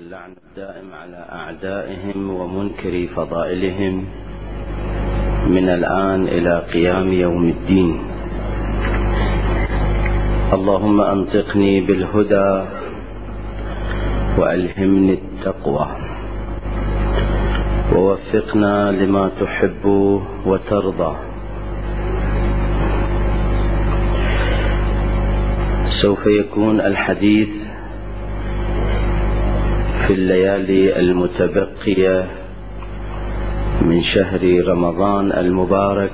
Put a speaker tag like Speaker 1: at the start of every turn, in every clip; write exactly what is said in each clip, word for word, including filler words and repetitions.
Speaker 1: واللعن الدائم على أعدائهم ومنكري فضائلهم من الآن إلى قيام يوم الدين. اللهم أنطقني بالهدى وألهمني التقوى ووفقنا لما تحب وترضى. سوف يكون الحديث في الليالي المتبقية من شهر رمضان المبارك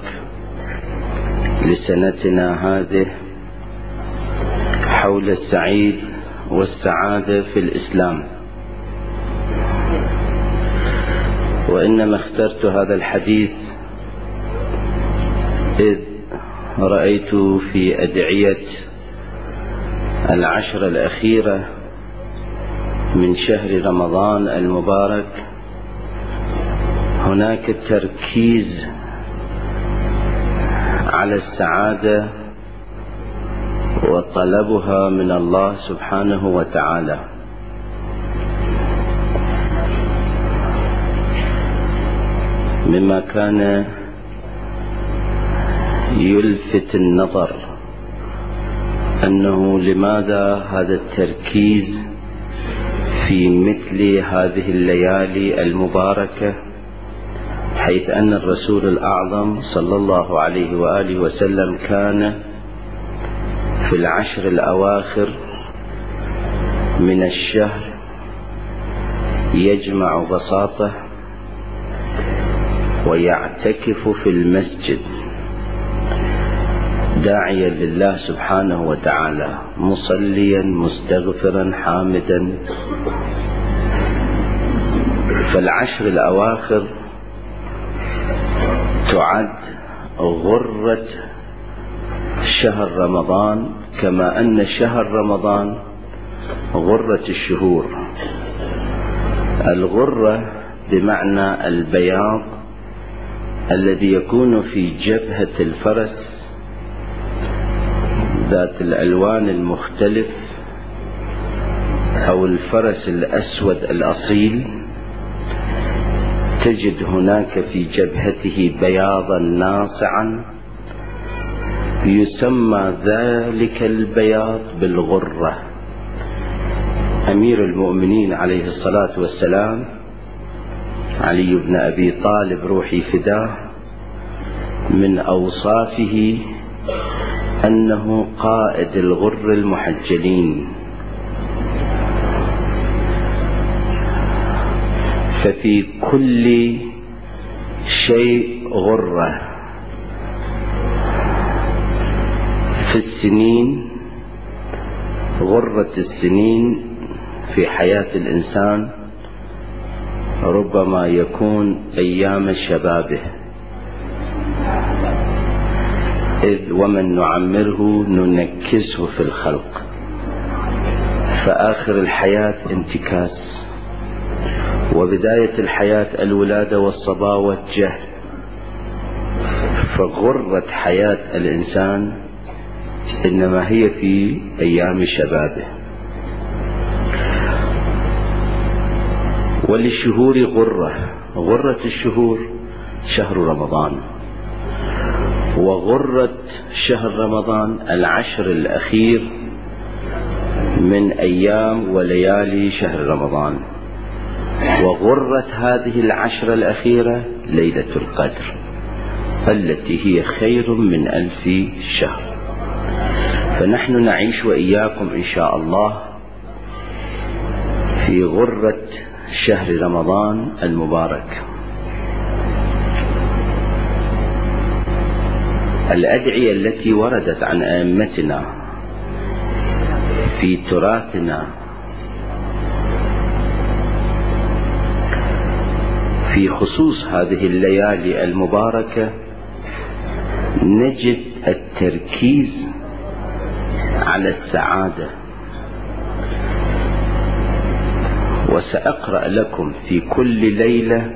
Speaker 1: لسنتنا هذه حول السعيد والسعادة في الإسلام. وإنما اخترت هذا الحديث إذ رأيت في أدعية العشر الأخيرة من شهر رمضان المبارك هناك تركيز على السعادة وطلبها من الله سبحانه وتعالى. مما كان يلفت النظر أنه لماذا هذا التركيز في مثل هذه الليالي المباركة، حيث أن الرسول الأعظم صلى الله عليه وآله وسلم كان في العشر الأواخر من الشهر يجمع بساطه ويعتكف في المسجد داعيا لله سبحانه وتعالى مصليا مستغفرا حامدا. فالعشر الأواخر تعد غرة شهر رمضان، كما أن شهر رمضان غرة الشهور. الغرة بمعنى البياض الذي يكون في جبهة الفرس ذات الألوان المختلف، أو الفرس الأسود الأصيل، تجد هناك في جبهته بياضا ناصعا يسمى ذلك البياض بالغرة. أمير المؤمنين عليه الصلاة والسلام علي بن أبي طالب روحي فداه من أوصافه أنه قائد الغر المحجلين. ففي كل شيء غرة. في السنين، غرة السنين في حياة الإنسان ربما يكون أيام شبابه، إذ ومن نعمره ننكسه في الخلق. فآخر الحياة انتكاس، وبداية الحياة الولادة والصبا والجهل. فغرة حياة الإنسان إنما هي في أيام شبابه. وللشهور غرة، غرة الشهور شهر رمضان، وغرة شهر رمضان العشر الأخير من أيام وليالي شهر رمضان. وغرة هذه العشر الأخيرة ليلة القدر التي هي خير من ألف شهر. فنحن نعيش وإياكم إن شاء الله في غرة شهر رمضان المبارك. الأدعية التي وردت عن أئمتنا في تراثنا في خصوص هذه الليالي المباركة نجد التركيز على السعادة. وسأقرأ لكم في كل ليلة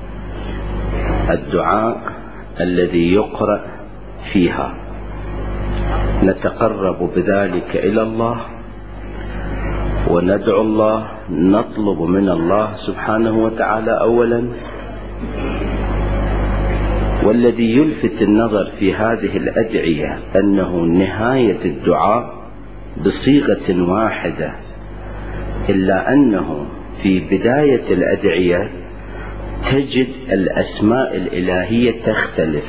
Speaker 1: الدعاء الذي يقرأ فيها، نتقرب بذلك إلى الله وندعو الله، نطلب من الله سبحانه وتعالى أولا. والذي يلفت النظر في هذه الأدعية أنه نهاية الدعاء بصيغة واحدة، إلا أنه في بداية الأدعية تجد الأسماء الإلهية تختلف.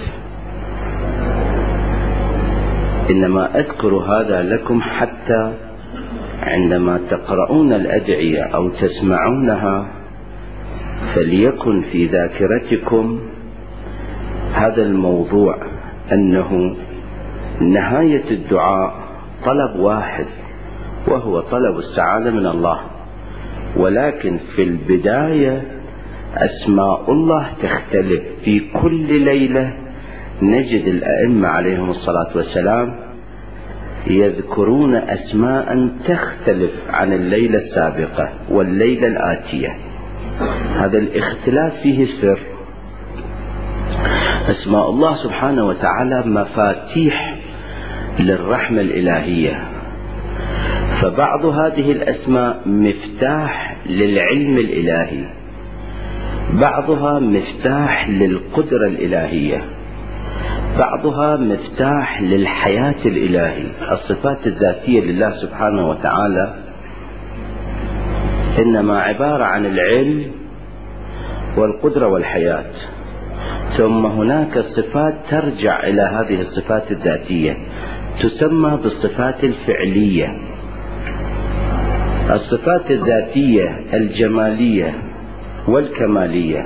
Speaker 1: إنما أذكر هذا لكم حتى عندما تقرؤون الأدعية أو تسمعونها فليكن في ذاكرتكم هذا الموضوع، أنه نهاية الدعاء طلب واحد وهو طلب السعادة من الله، ولكن في البداية أسماء الله تختلف. في كل ليلة نجد الأئمة عليهم الصلاة والسلام يذكرون أسماء تختلف عن الليلة السابقة والليلة الآتية. هذا الاختلاف فيه سر. أسماء الله سبحانه وتعالى مفاتيح للرحمة الإلهية، فبعض هذه الأسماء مفتاح للعلم الإلهي، بعضها مفتاح للقدرة الإلهية، بعضها مفتاح للحياة الإلهي. الصفات الذاتية لله سبحانه وتعالى إنما عبارة عن العلم والقدرة والحياة، ثم هناك صفات ترجع إلى هذه الصفات الذاتية تسمى بالصفات الفعلية. الصفات الذاتية الجمالية والكمالية،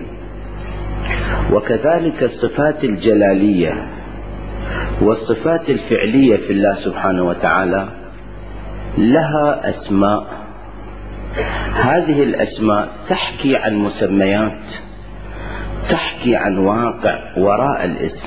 Speaker 1: وكذلك الصفات الجلالية والصفات الفعلية في الله سبحانه وتعالى لها أسماء. هذه الأسماء تحكي عن مسميات، تحكي عن واقع وراء الاسم.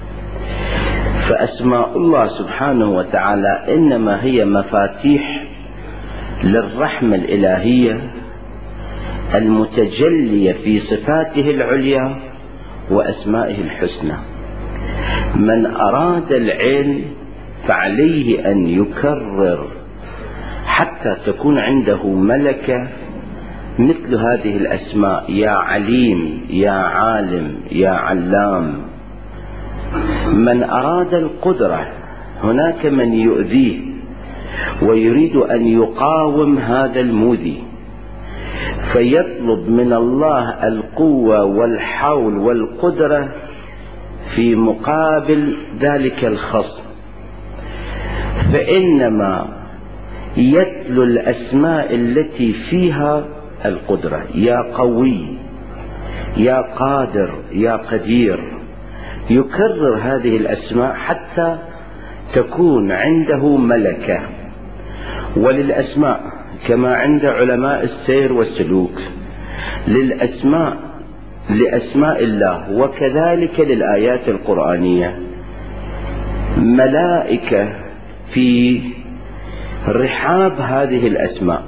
Speaker 1: فأسماء الله سبحانه وتعالى إنما هي مفاتيح للرحمة الإلهية المتجلية في صفاته العليا وأسمائه الحسنى. من أراد العلم فعليه أن يكرر حتى تكون عنده ملكة مثل هذه الأسماء: يا عليم، يا عالم، يا علام. من أراد القدرة، هناك من يؤذيه ويريد أن يقاوم هذا المؤذي، فيطلب من الله القوة والحول والقدرة في مقابل ذلك الخصم، فإنما يتلو الأسماء التي فيها القدرة: يا قوي، يا قادر، يا قدير. يكرر هذه الأسماء حتى تكون عنده ملكة. وللأسماء كما عند علماء السير والسلوك للأسماء لأسماء الله وكذلك للآيات القرآنية ملائكة في رحاب هذه الأسماء،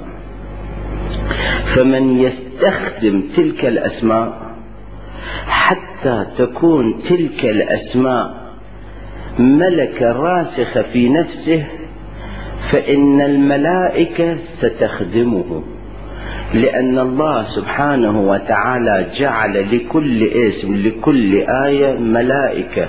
Speaker 1: فمن يستخدم تلك الأسماء حتى تكون تلك الأسماء ملكة راسخة في نفسه فإن الملائكة ستخدمه، لأن الله سبحانه وتعالى جعل لكل اسم لكل آية ملائكة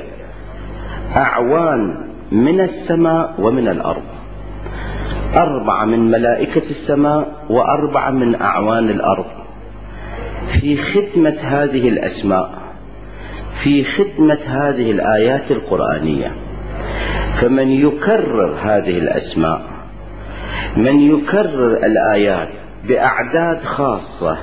Speaker 1: أعوان من السماء ومن الأرض، أربعة من ملائكة السماء وأربعة من أعوان الأرض، في خدمة هذه الأسماء، في خدمة هذه الآيات القرآنية. فمن يكرر هذه الأسماء، من يكرر الآيات بأعداد خاصة،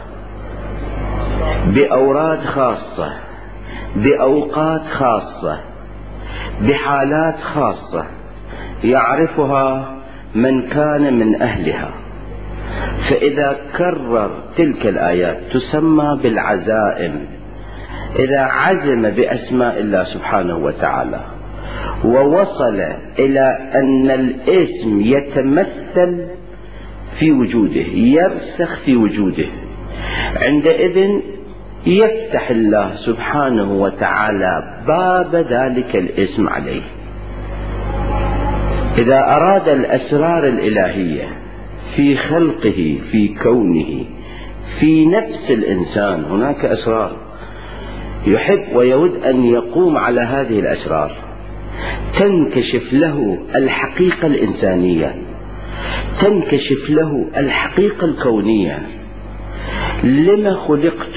Speaker 1: بأوراد خاصة، بأوقات خاصة، بحالات خاصة يعرفها من كان من أهلها، فإذا كرر تلك الآيات تسمى بالعزائم. إذا عزم بأسماء الله سبحانه وتعالى ووصل إلى أن الاسم يتمثل في وجوده، يرسخ في وجوده، عندئذ يفتح الله سبحانه وتعالى باب ذلك الاسم عليه. إذا أراد الأسرار الإلهية في خلقه، في كونه، في نفس الإنسان هناك أسرار يحب ويود أن يقوم على هذه الأسرار، تنكشف له الحقيقة الإنسانية، تنكشف له الحقيقة الكونية. لما خلقت؟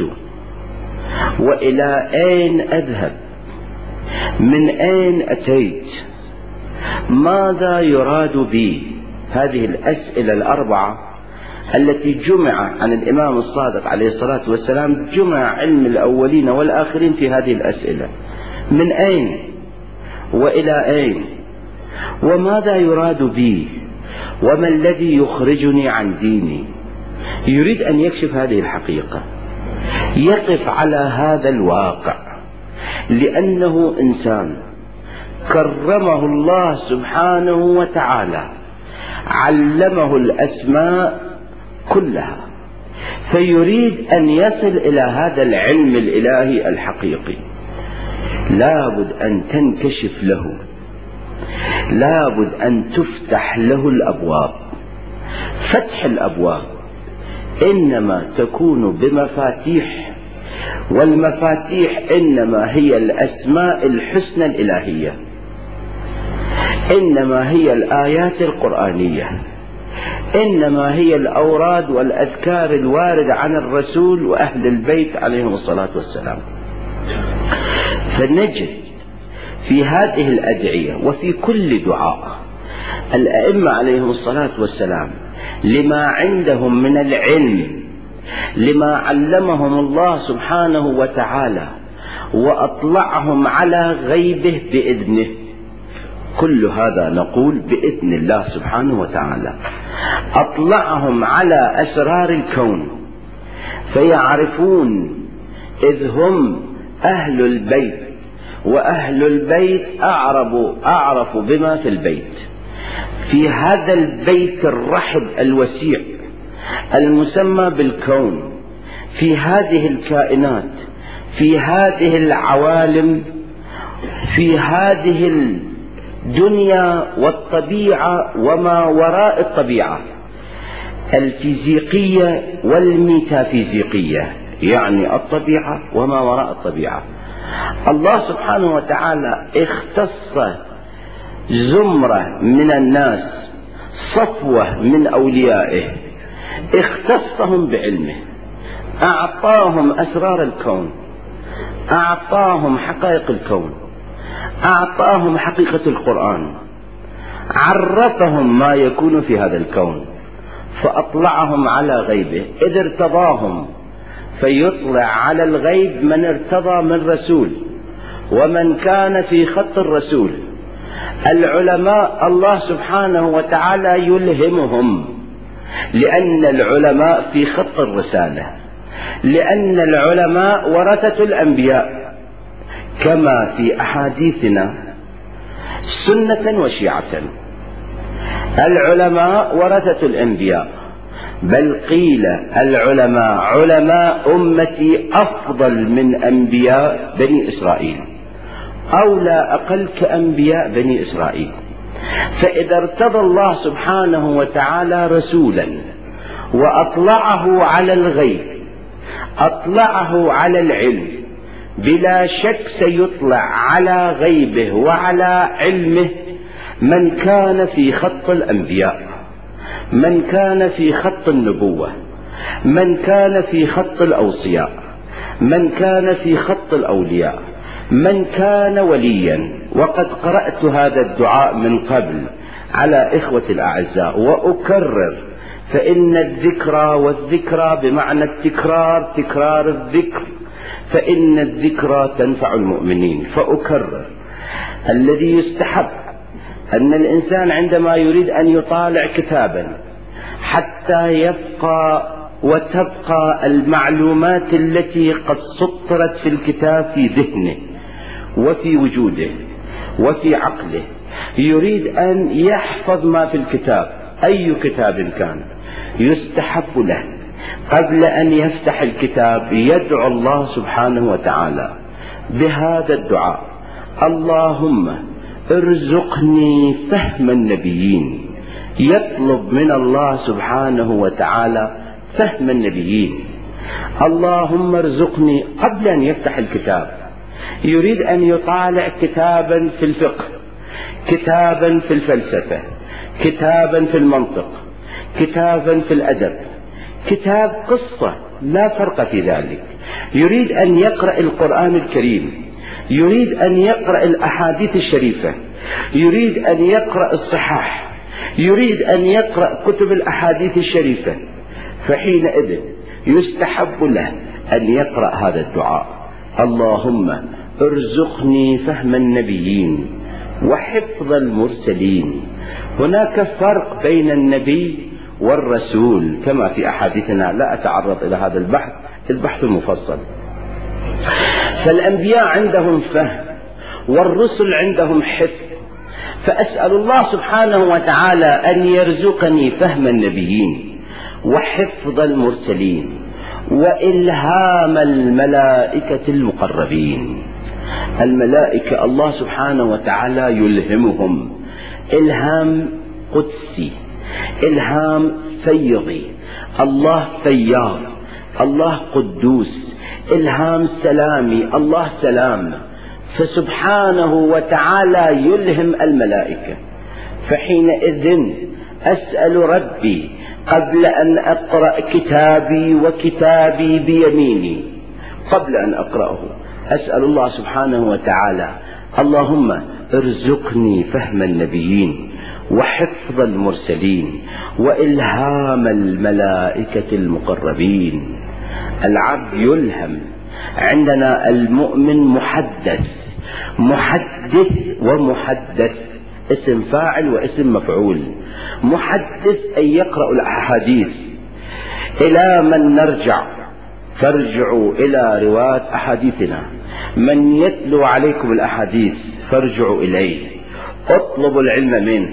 Speaker 1: وإلى أين أذهب؟ من أين أتيت؟ ماذا يراد بي؟ هذه الأسئلة الأربعة التي جمع عن الإمام الصادق عليه الصلاة والسلام، جمع علم الأولين والآخرين في هذه الأسئلة. من أين وإلى أين؟ وماذا يراد بي؟ وما الذي يخرجني عن ديني؟ يريد أن يكشف هذه الحقيقة، يقف على هذا الواقع، لأنه إنسان كرمه الله سبحانه وتعالى، علمه الأسماء كلها، فيريد أن يصل إلى هذا العلم الإلهي الحقيقي. لابد أن تنكشف له، لابد أن تفتح له الأبواب. فتح الأبواب إنما تكون بمفاتيح، والمفاتيح إنما هي الأسماء الحسنى الإلهية، إنما هي الآيات القرآنية، إنما هي الأوراد والأذكار الواردة عن الرسول وأهل البيت عليهم الصلاة والسلام. فنجد في هذه الأدعية وفي كل دعاء الأئمة عليهم الصلاة والسلام لما عندهم من العلم، لما علمهم الله سبحانه وتعالى وأطلعهم على غيبه بإذنه. كل هذا نقول بإذن الله سبحانه وتعالى. أطلعهم على أسرار الكون فيعرفون، إذ هم أهل البيت، وأهل البيت أعرفوا أعرفوا بما في البيت. في هذا البيت الرحب الوسيع المسمى بالكون، في هذه الكائنات، في هذه العوالم، في هذه الدنيا والطبيعة وما وراء الطبيعة، الفيزيقية والميتافيزيقية، يعني الطبيعة وما وراء الطبيعة. الله سبحانه وتعالى اختص زمرة من الناس، صفوة من أوليائه، اختصهم بعلمه، أعطاهم أسرار الكون، أعطاهم حقائق الكون، أعطاهم حقيقة القرآن، عرفهم ما يكون في هذا الكون، فأطلعهم على غيبه. إذ ارتضاهم فيطلع على الغيب من ارتضى من رسول ومن كان في خط الرسول. العلماء الله سبحانه وتعالى يلهمهم، لأن العلماء في خط الرسالة، لأن العلماء ورثة الأنبياء، كما في أحاديثنا سنة وشيعة. العلماء ورثة الأنبياء، بل قيل العلماء علماء أمتي أفضل من أنبياء بني إسرائيل، أو لا أقل كأنبياء بني إسرائيل. فإذا ارتضى الله سبحانه وتعالى رسولا وأطلعه على الغيب، أطلعه على العلم، بلا شك سيطلع على غيبه وعلى علمه من كان في خط الأنبياء، من كان في خط النبوة، من كان في خط الأوصياء، من كان في خط الأولياء، من كان وليا. وقد قرأت هذا الدعاء من قبل على إخوة الأعزاء وأكرر، فإن الذكرى والذكرى بمعنى التكرار، تكرار الذكر، فإن الذكرى تنفع المؤمنين. فأكرر، الذي يستحب أن الإنسان عندما يريد أن يطالع كتابا حتى يبقى وتبقى المعلومات التي قد سطرت في الكتاب في ذهنه وفي وجوده وفي عقله، يريد أن يحفظ ما في الكتاب، أي كتاب كان، يستحب له قبل أن يفتح الكتاب يدعو الله سبحانه وتعالى بهذا الدعاء: اللهم ارزقني فهم النبيين يطلب من الله سبحانه وتعالى فهم النبيين. اللهم ارزقني، قبل أن يفتح الكتاب يريد أن يطالع كتابا في الفقه، كتابا في الفلسفة، كتابا في المنطق، كتابا في الأدب، كتاب قصة لا فرق في ذلك. يريد أن يقرأ القرآن الكريم، يريد أن يقرأ الأحاديث الشريفة، يريد أن يقرأ الصحاح، يريد أن يقرأ كتب الأحاديث الشريفة. فحينئذ يستحب له أن يقرأ هذا الدعاء: اللهم ارزقني فهم النبيين وحفظ المرسلين. هناك فرق بين النبي والرسول كما في أحاديثنا، لا أتعرض إلى هذا البحث، البحث المفصل. فالأنبياء عندهم فهم والرسل عندهم حفظ. فأسأل الله سبحانه وتعالى أن يرزقني فهم النبيين وحفظ المرسلين وإلهام الملائكة المقربين. الملائكة الله سبحانه وتعالى يلهمهم إلهام قدسي، إلهام فيضي. الله فياض، الله قدوس. إلهام سلامي، الله سلام. فسبحانه وتعالى يلهم الملائكة. فحينئذ أسأل ربي قبل أن أقرأ كتابي وكتابي بيميني، قبل أن أقرأه أسأل الله سبحانه وتعالى: اللهم ارزقني فهم النبيين وحفظ المرسلين وإلهام الملائكة المقربين. العبد يلهم. عندنا المؤمن محدث، محدث ومحدث، اسم فاعل واسم مفعول. محدث أي يقرأ الأحاديث. إلى من نرجع؟ فارجعوا إلى رواة أحاديثنا. من يتلو عليكم الأحاديث فارجعوا إليه، اطلبوا العلم منه.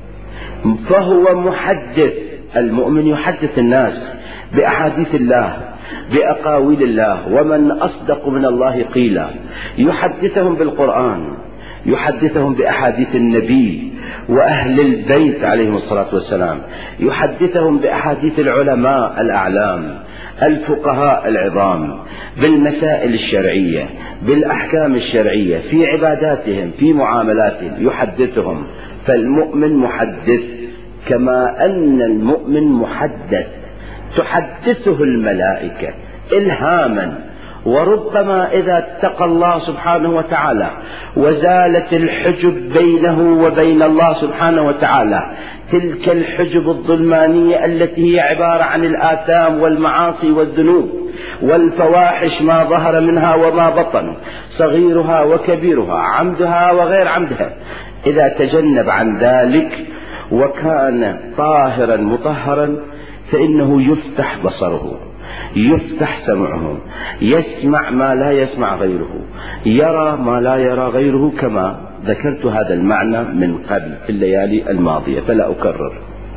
Speaker 1: فهو محدث. المؤمن يحدث الناس بأحاديث الله، بأقاويل الله. ومن أصدق من الله قيلا. يحدثهم بالقرآن، يحدثهم بأحاديث النبي وأهل البيت عليهم الصلاة والسلام، يحدثهم بأحاديث العلماء الأعلام، الفقهاء العظام، بالمسائل الشرعية، بالأحكام الشرعية، في عباداتهم، في معاملاتهم، يحدثهم. فالمؤمن محدث كما أن المؤمن محدث. تحدثه الملائكة إلهاما. وربما إذا اتقى الله سبحانه وتعالى وزالت الحجب بينه وبين الله سبحانه وتعالى، تلك الحجب الظلمانية التي هي عبارة عن الآثام والمعاصي والذنوب والفواحش ما ظهر منها وما بطن، صغيرها وكبيرها، عمدها وغير عمدها، إذا تجنب عن ذلك وكان طاهرا مطهرا فإنه يفتح بصره، يفتح سمعه، يسمع ما لا يسمع غيره، يرى ما لا يرى غيره، كما ذكرت هذا المعنى من قبل في الليالي الماضية فلا أكرر.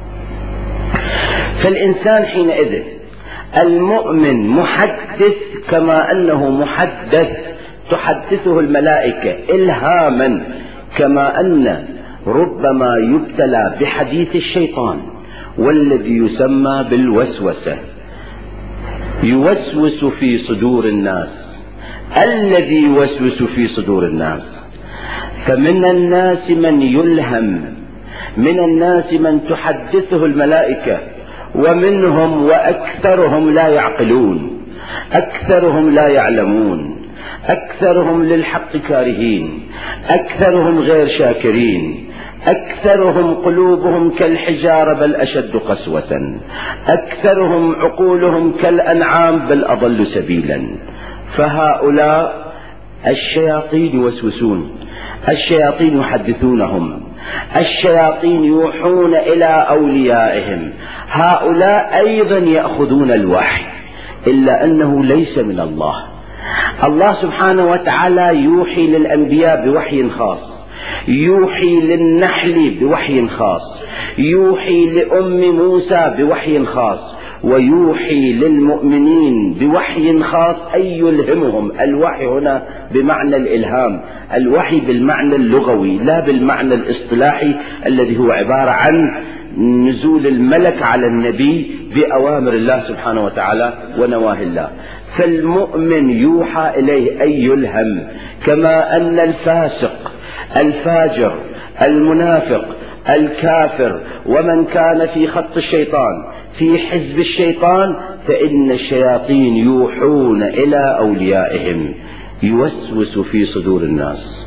Speaker 1: فالإنسان حينئذ المؤمن محدث كما أنه محدث، تحدثه الملائكة إلهاما. كما أن ربما يبتلى بحديث الشيطان والذي يسمى بالوسوسة، يوسوس في صدور الناس. الذي يوسوس في صدور الناس، فمن الناس من يلهم، من الناس من تحدثه الملائكة، ومنهم وأكثرهم لا يعقلون، أكثرهم لا يعلمون، أكثرهم للحق كارهين، أكثرهم غير شاكرين، أكثرهم قلوبهم كالحجارة بل أشد قسوة، أكثرهم عقولهم كالأنعام بل أضل سبيلا. فهؤلاء الشياطين يوسوسون، الشياطين يحدثونهم، الشياطين يوحون إلى أوليائهم. هؤلاء أيضا يأخذون الوحي، إلا أنه ليس من الله. الله سبحانه وتعالى يوحي للأنبياء بوحي خاص، يوحي للنحل بوحي خاص، يوحي لأم موسى بوحي خاص، ويوحي للمؤمنين بوحي خاص، أي يلهمهم. الوحي هنا بمعنى الإلهام، الوحي بالمعنى اللغوي لا بالمعنى الاصطلاحي الذي هو عبارة عن نزول الملك على النبي بأوامر الله سبحانه وتعالى ونواهي الله. فالمؤمن يوحى إليه أي يلهم، كما أن الفاسق الفاجر المنافق الكافر ومن كان في خط الشيطان في حزب الشيطان، فإن الشياطين يوحون إلى أوليائهم، يوسوس في صدور الناس.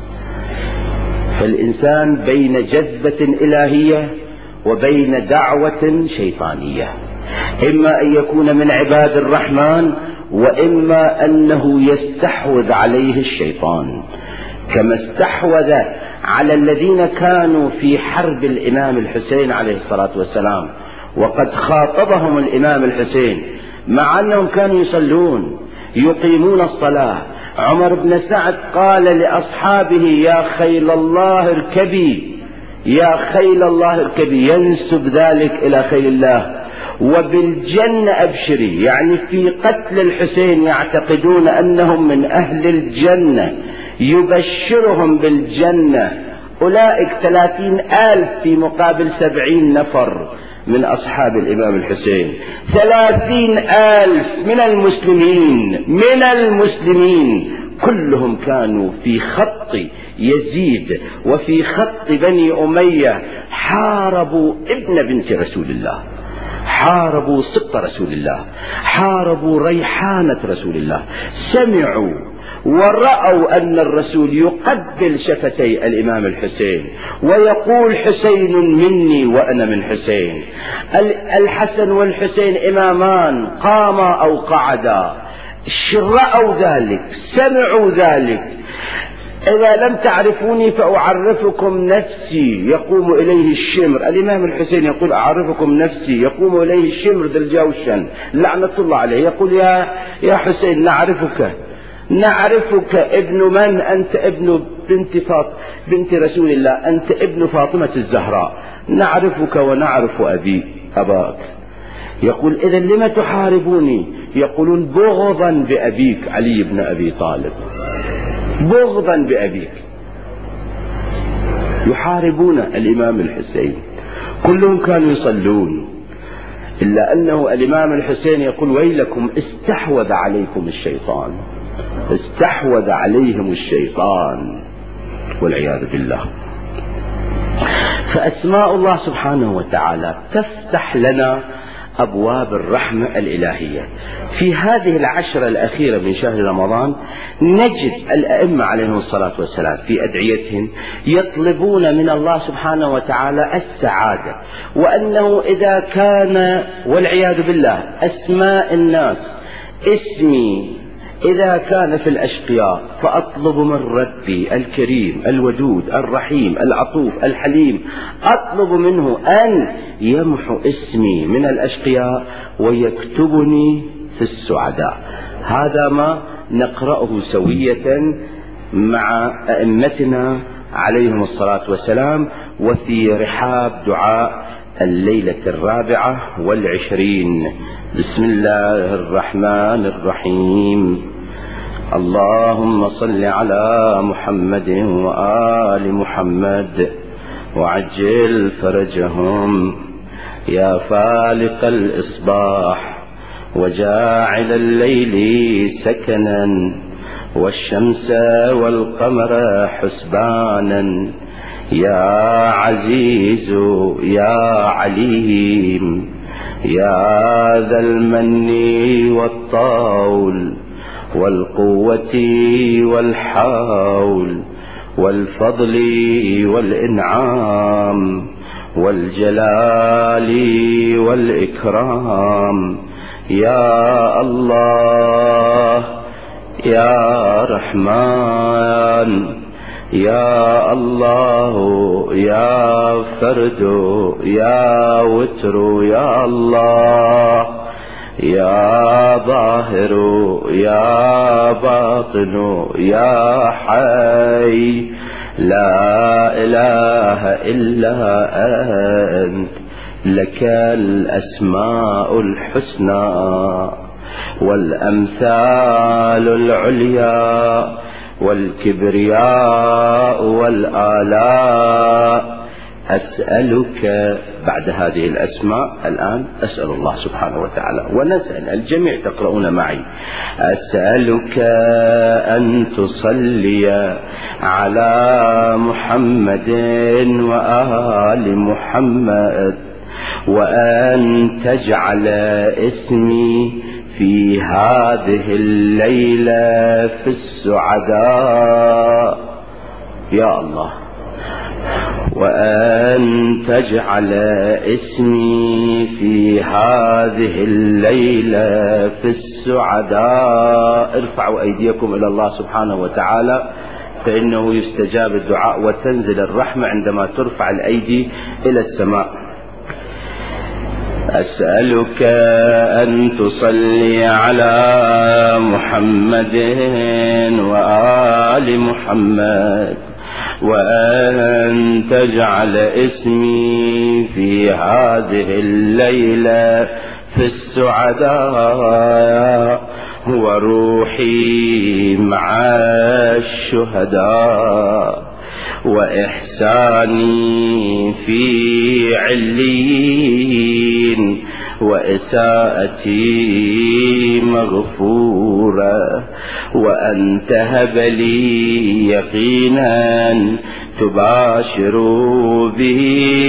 Speaker 1: فالإنسان بين جذبة إلهية وبين دعوة شيطانية، إما أن يكون من عباد الرحمن وإما أنه يستحوذ عليه الشيطان، كما استحوذ على الذين كانوا في حرب الإمام الحسين عليه الصلاة والسلام، وقد خاطبهم الإمام الحسين مع أنهم كانوا يصلون يقيمون الصلاة. عمر بن سعد قال لأصحابه: يا خيل الله اركبي، يا خيل الله اركبي، ينسب ذلك إلى خيل الله. وبالجنة أبشري، يعني في قتل الحسين يعتقدون أنهم من أهل الجنة، يبشرهم بالجنة. أولئك ثلاثين ألف في مقابل سبعين نفر من أصحاب الإمام الحسين، ثلاثين ألف من المسلمين من المسلمين كلهم كانوا في خط يزيد وفي خط بني أمية، حاربوا ابن بنت رسول الله، حاربوا سبط رسول الله، حاربوا ريحانة رسول الله. سمعوا ورأوا أن الرسول يقبل شفتي الإمام الحسين ويقول: حسين مني وأنا من حسين. الحسن والحسين إمامان، قاما أو قعدا. رأوا ذلك، سمعوا ذلك. إذا لم تعرفوني فأعرفكم نفسي يقوم إليه الشمر. الإمام الحسين يقول: أعرفكم نفسي يقوم إليه الشمر ذي الجوشن لعنة الله عليه، يقول: يا يا حسين نعرفك، نعرفك ابن من؟ أنت ابن بنت فاط بنت رسول الله، أنت ابن فاطمة الزهراء، نعرفك ونعرف أبي أباك. يقول: إذا لما تحاربوني؟ يقولون: بغضا بأبيك علي بن أبي طالب، بغضا بأبيك. يحاربون الإمام الحسين، كلهم كانوا يصلون، إلا أنه الإمام الحسين يقول: ويلكم استحوذ عليكم الشيطان، استحوذ عليهم الشيطان والعياذ بالله. فأسماء الله سبحانه وتعالى تفتح لنا أبواب الرحمة الإلهية. في هذه العشرة الأخيرة من شهر رمضان نجد الأئمة عليهم الصلاة والسلام في أدعيتهم يطلبون من الله سبحانه وتعالى السعادة، وأنه إذا كان والعياذ بالله أسماء الناس اسمي إذا كان في الأشقياء، فأطلب من ربي الكريم الودود الرحيم العطوف الحليم، أطلب منه أن يمحو اسمي من الأشقياء ويكتبني في السعداء. هذا ما نقرأه سوية مع أئمتنا عليهم الصلاة والسلام، وفي رحاب دعاء الليلة الرابعة والعشرين. بسم الله الرحمن الرحيم. اللهم صل على محمد وآل محمد وعجل فرجهم. يا فالق الإصباح وجاعل الليل سكنا والشمس والقمر حسبانا، يا عزيز يا عليم يا ذا المن والطول والقوة والحول والفضل والإنعام والجلال والإكرام، يا الله يا رحمن يا الله يا فرد يا وتر يا الله، يا ظاهر يا باطن يا حي، لا إله إلا أنت، لك الأسماء الحسنى والأمثال العليا والكبرياء والآلاء. أسألك بعد هذه الأسماء الآن أسأل الله سبحانه وتعالى، ونسأل الجميع تقرؤون معي: أسألك أن تصلي على محمد وآل محمد، وأن تجعل اسمي في هذه الليلة في السعداء يا الله، وأن تجعل اسمي في هذه الليلة في السعداء. ارفعوا أيديكم إلى الله سبحانه وتعالى، فإنه يستجاب الدعاء وتنزل الرحمة عندما ترفع الأيدي إلى السماء. أسألك أن تصلي على محمد وآل محمد، وأن تجعل اسمي في هذه الليلة في السعداء، وروحي مع الشهداء، وإحساني في عليين، وإساءتي مغفورة، وأن تهب لي يقينا تباشر به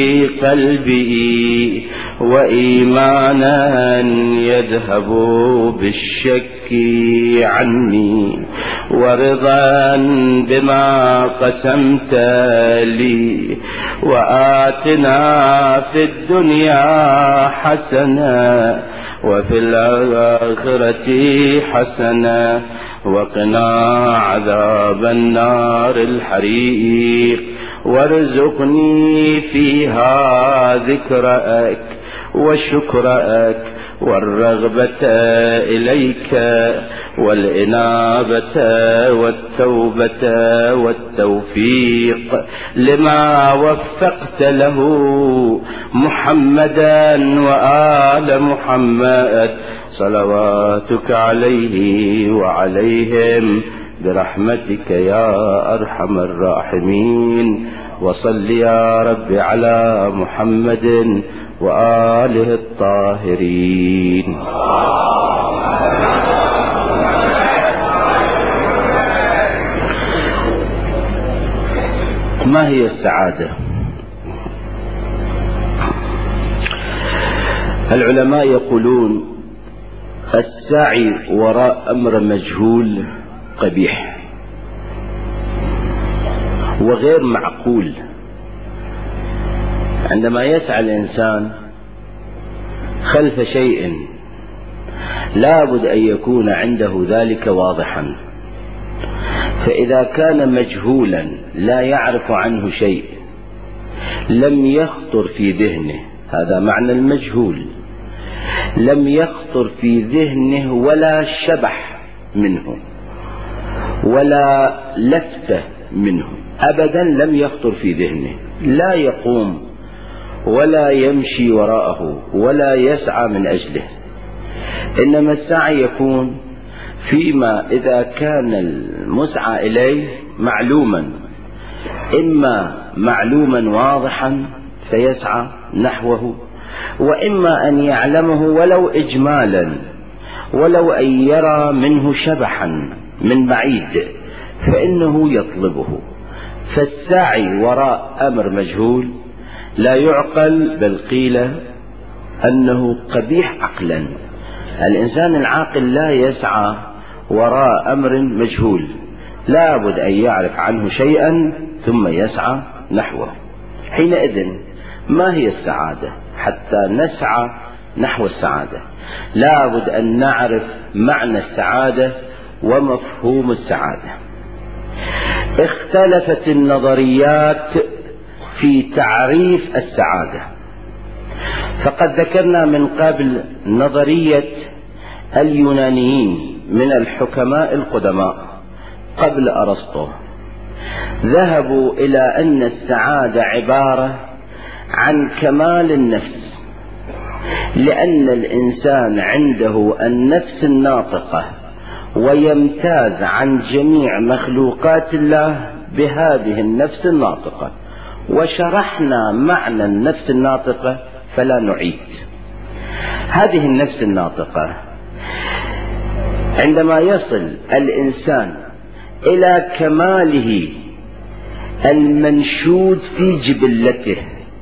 Speaker 1: قلبي، وإيمانا يذهب بالشك عني، ورضا بما قسمت لي، وآتنا في الدنيا حسنة وفي الآخرة حسنة، وقنا عذاب النار الحريق، وارزقني فيها ذكرك وشكرك والرغبة إليك، والإنابة والتوبة والتوفيق لما وفقت له محمدا وآل محمد، صلواتك عليه وعليهم برحمتك يا أرحم الراحمين. وصل يا رب على محمد وآله الطاهرين. ما هي السعادة؟ العلماء يقولون: السعي وراء أمر مجهول قبيح وغير معقول. عندما يسعى الإنسان خلف شيء لا بد أن يكون عنده ذلك واضحا، فإذا كان مجهولا لا يعرف عنه شيء، لم يخطر في ذهنه، هذا معنى المجهول، لم يخطر في ذهنه ولا شبح منه ولا لفتة منه أبدا، لم يخطر في ذهنه، لا يقوم ولا يمشي وراءه ولا يسعى من أجله. إنما السعي يكون فيما إذا كان المسعى إليه معلوما، إما معلوما واضحا فيسعى نحوه، وإما أن يعلمه ولو إجمالا، ولو أن يرى منه شبحا من بعيد فإنه يطلبه. فالسعي وراء أمر مجهول لا يعقل، بل قيل أنه قبيح عقلا. الإنسان العاقل لا يسعى وراء أمر مجهول، لا بد أن يعرف عنه شيئا ثم يسعى نحوه. حينئذ ما هي السعادة؟ حتى نسعى نحو السعادة لا بد أن نعرف معنى السعادة ومفهوم السعادة. اختلفت النظريات في تعريف السعادة، فقد ذكرنا من قبل نظرية اليونانيين من الحكماء القدماء قبل أرسطو، ذهبوا إلى أن السعادة عبارة عن كمال النفس، لأن الإنسان عنده النفس الناطقة ويمتاز عن جميع مخلوقات الله بهذه النفس الناطقة، وشرحنا معنى النفس الناطقة فلا نعيد. هذه النفس الناطقة عندما يصل الإنسان إلى كماله المنشود في جبلته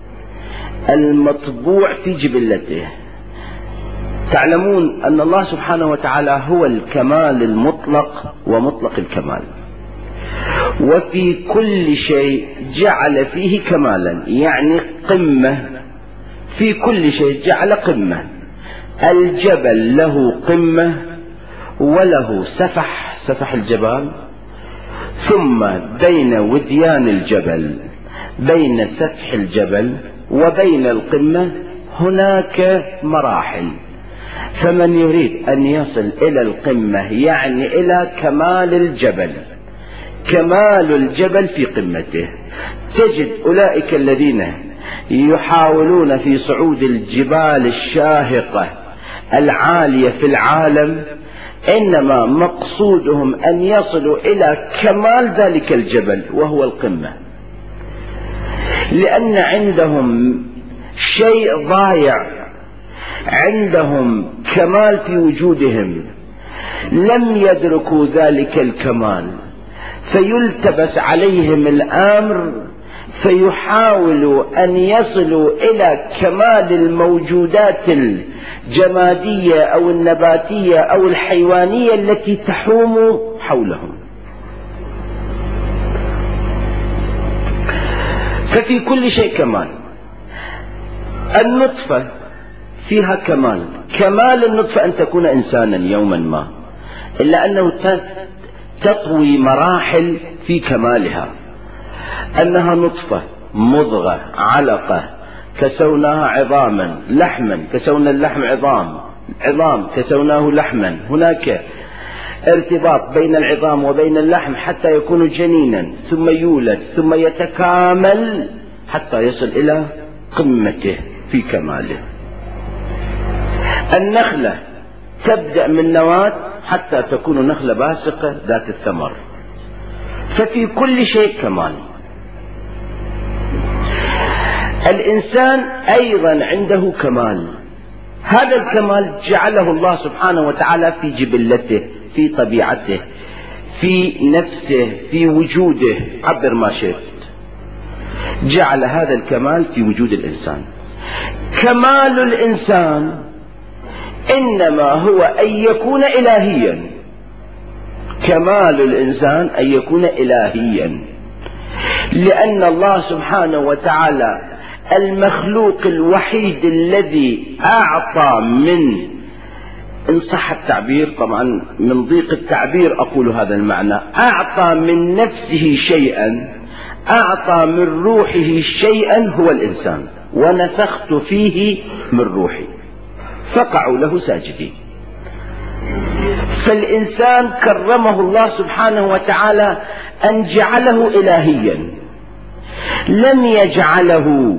Speaker 1: المطبوع في جبلته. تعلمون أن الله سبحانه وتعالى هو الكمال المطلق ومطلق الكمال، وفي كل شيء جعل فيه كمالا، يعني قمة في كل شيء جعل قمة. الجبل له قمة وله سفح، سفح الجبال، ثم بين وديان الجبل، بين سفح الجبل وبين القمة هناك مراحل. فمن يريد أن يصل إلى القمة يعني إلى كمال الجبل، كمال الجبل في قمته، تجد أولئك الذين يحاولون في صعود الجبال الشاهقة العالية في العالم إنما مقصودهم أن يصلوا إلى كمال ذلك الجبل وهو القمة، لأن عندهم شيء ضايع، عندهم كمال في وجودهم لم يدركوا ذلك الكمال، فيلتبس عليهم الأمر فيحاولوا أن يصلوا إلى كمال الموجودات الجمادية أو النباتية أو الحيوانية التي تحوم حولهم. ففي كل شيء كمال. النطفة فيها كمال، كمال النطفة أن تكون إنسانا يوما ما، إلا أنه تطوي مراحل في كمالها، أنها نطفة، مضغة، علقة، كسوناها عظاما، لحما، كسونا اللحم عظام، عظام كسوناه لحما. هناك ارتباط بين العظام وبين اللحم حتى يكون جنينا، ثم يولد، ثم يتكامل حتى يصل إلى قمته في كماله. النخلة تبدأ من نواة حتى تكون نخلة باسقة ذات الثمر. ففي كل شيء كمال. الإنسان أيضا عنده كمال، هذا الكمال جعله الله سبحانه وتعالى في جبلته، في طبيعته، في نفسه، في وجوده، عبر ما شئت. جعل هذا الكمال في وجود الإنسان. كمال الإنسان إنما هو أن يكون إلهيا، كمال الإنسان أن يكون إلهيا، لأن الله سبحانه وتعالى المخلوق الوحيد الذي أعطى من، إن صح التعبير، طبعا من ضيق التعبير أقول هذا المعنى، أعطى من نفسه شيئا، أعطى من روحه شيئا هو الإنسان، ونفخت فيه من روحي فقعوا له ساجدين. فالإنسان كرمه الله سبحانه وتعالى أن جعله إلهيا، لم يجعله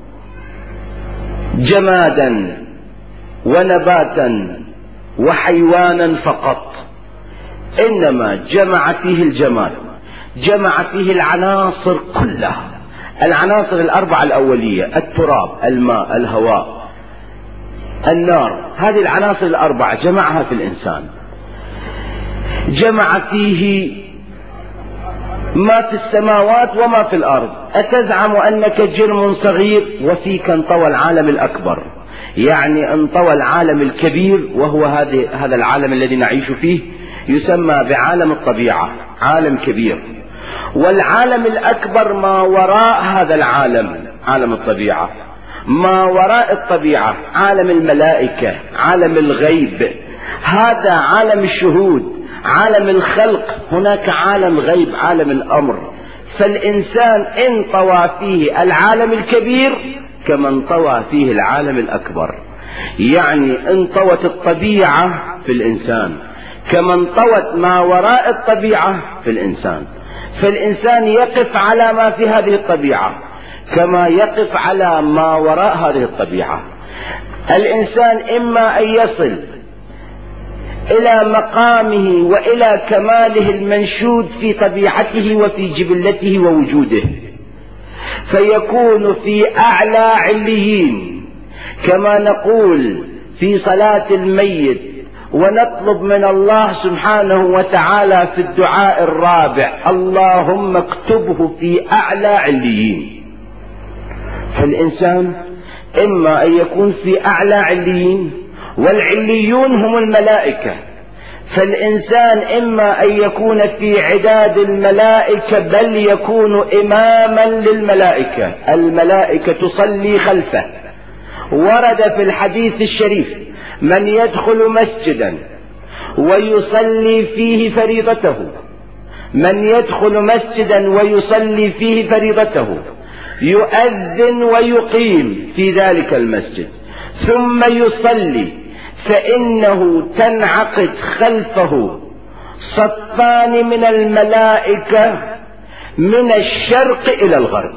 Speaker 1: جمادا ونباتا وحيوانا فقط، إنما جمع فيه الجمال، جمع فيه العناصر كلها، العناصر الأربعة الأولية، التراب، الماء، الهواء، النار، هذه العناصر الأربعة جمعها في الإنسان. جمع فيه ما في السماوات وما في الأرض. أتزعم أنك جرم صغير وفيك انطوى العالم الأكبر، يعني انطوى العالم الكبير، وهو هذا العالم الذي نعيش فيه يسمى بعالم الطبيعة، عالم كبير. والعالم الأكبر ما وراء هذا العالم، عالم الطبيعة. ما وراء الطبيعة عالم الملائكة، عالم الغيب، هذا عالم الشهود، عالم الخلق، هناك عالم غيب، عالم الأمر. فالإنسان انطوى فيه العالم الكبير كما انطوى فيه العالم الأكبر، يعني انطوت الطبيعة في الإنسان كما انطوت ما وراء الطبيعة في الإنسان. فالإنسان يقف على ما في هذه الطبيعة كما يقف على ما وراء هذه الطبيعة. الإنسان إما أن يصل إلى مقامه وإلى كماله المنشود في طبيعته وفي جبلته ووجوده، فيكون في أعلى عليين، كما نقول في صلاة الميت ونطلب من الله سبحانه وتعالى في الدعاء الرابع: اللهم اكتبه في أعلى عليين. فالإنسان إما أن يكون في أعلى عليين، والعليون هم الملائكة، فالإنسان إما أن يكون في عداد الملائكة بل يكون إماما للملائكة، الملائكة تصلي خلفه. ورد في الحديث الشريف: من يدخل مسجدا ويصلي فيه فريضته، من يدخل مسجدا ويصلي فيه فريضته يؤذن ويقيم في ذلك المسجد ثم يصلي، فإنه تنعقد خلفه صفان من الملائكة من الشرق إلى الغرب.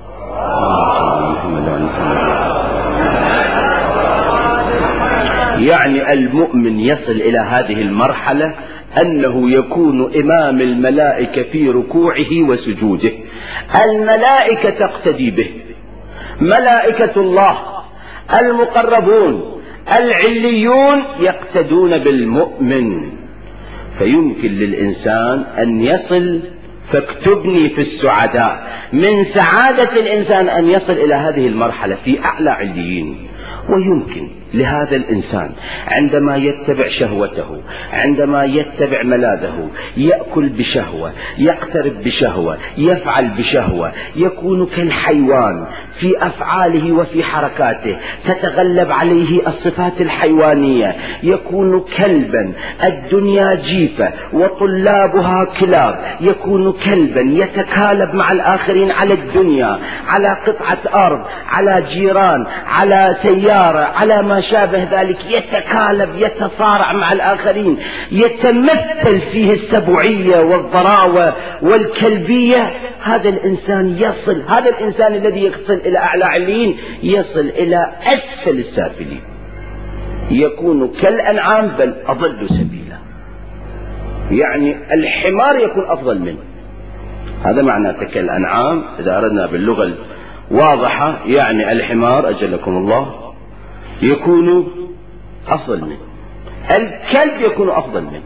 Speaker 1: يعني المؤمن يصل إلى هذه المرحلة أنه يكون إمام الملائكة في ركوعه وسجوده، الملائكة تقتدي به، ملائكة الله المقربون العليون يقتدون بالمؤمن، فيمكن للإنسان أن يصل. فاكتبني في السعداء، من سعادة الإنسان أن يصل إلى هذه المرحلة في أعلى عليين. ويمكن لهذا الإنسان عندما يتبع شهوته، عندما يتبع ملاذه، يأكل بشهوة، يقترب بشهوة، يفعل بشهوة، يكون كالحيوان في أفعاله وفي حركاته، تتغلب عليه الصفات الحيوانية، يكون كلبا، الدنيا جيفة وطلابها كلاب، يكون كلبا يتكالب مع الآخرين على الدنيا، على قطعة أرض، على جيران، على سيارة، على ما شابه ذلك، يتكالب يتصارع مع الآخرين، يتمثل فيه السبوعية والضراوة والكلبية. هذا الإنسان يصل، هذا الإنسان الذي يصل إلى أعلى عليين يصل إلى أسفل السافلين، يكون كالأنعام بل أضل سبيلا، يعني الحمار يكون أفضل منه. هذا معنى كالأنعام إذا أردنا باللغة الواضحة، يعني الحمار أجلكم الله يكون أفضل منه، الكلب يكون أفضل منه.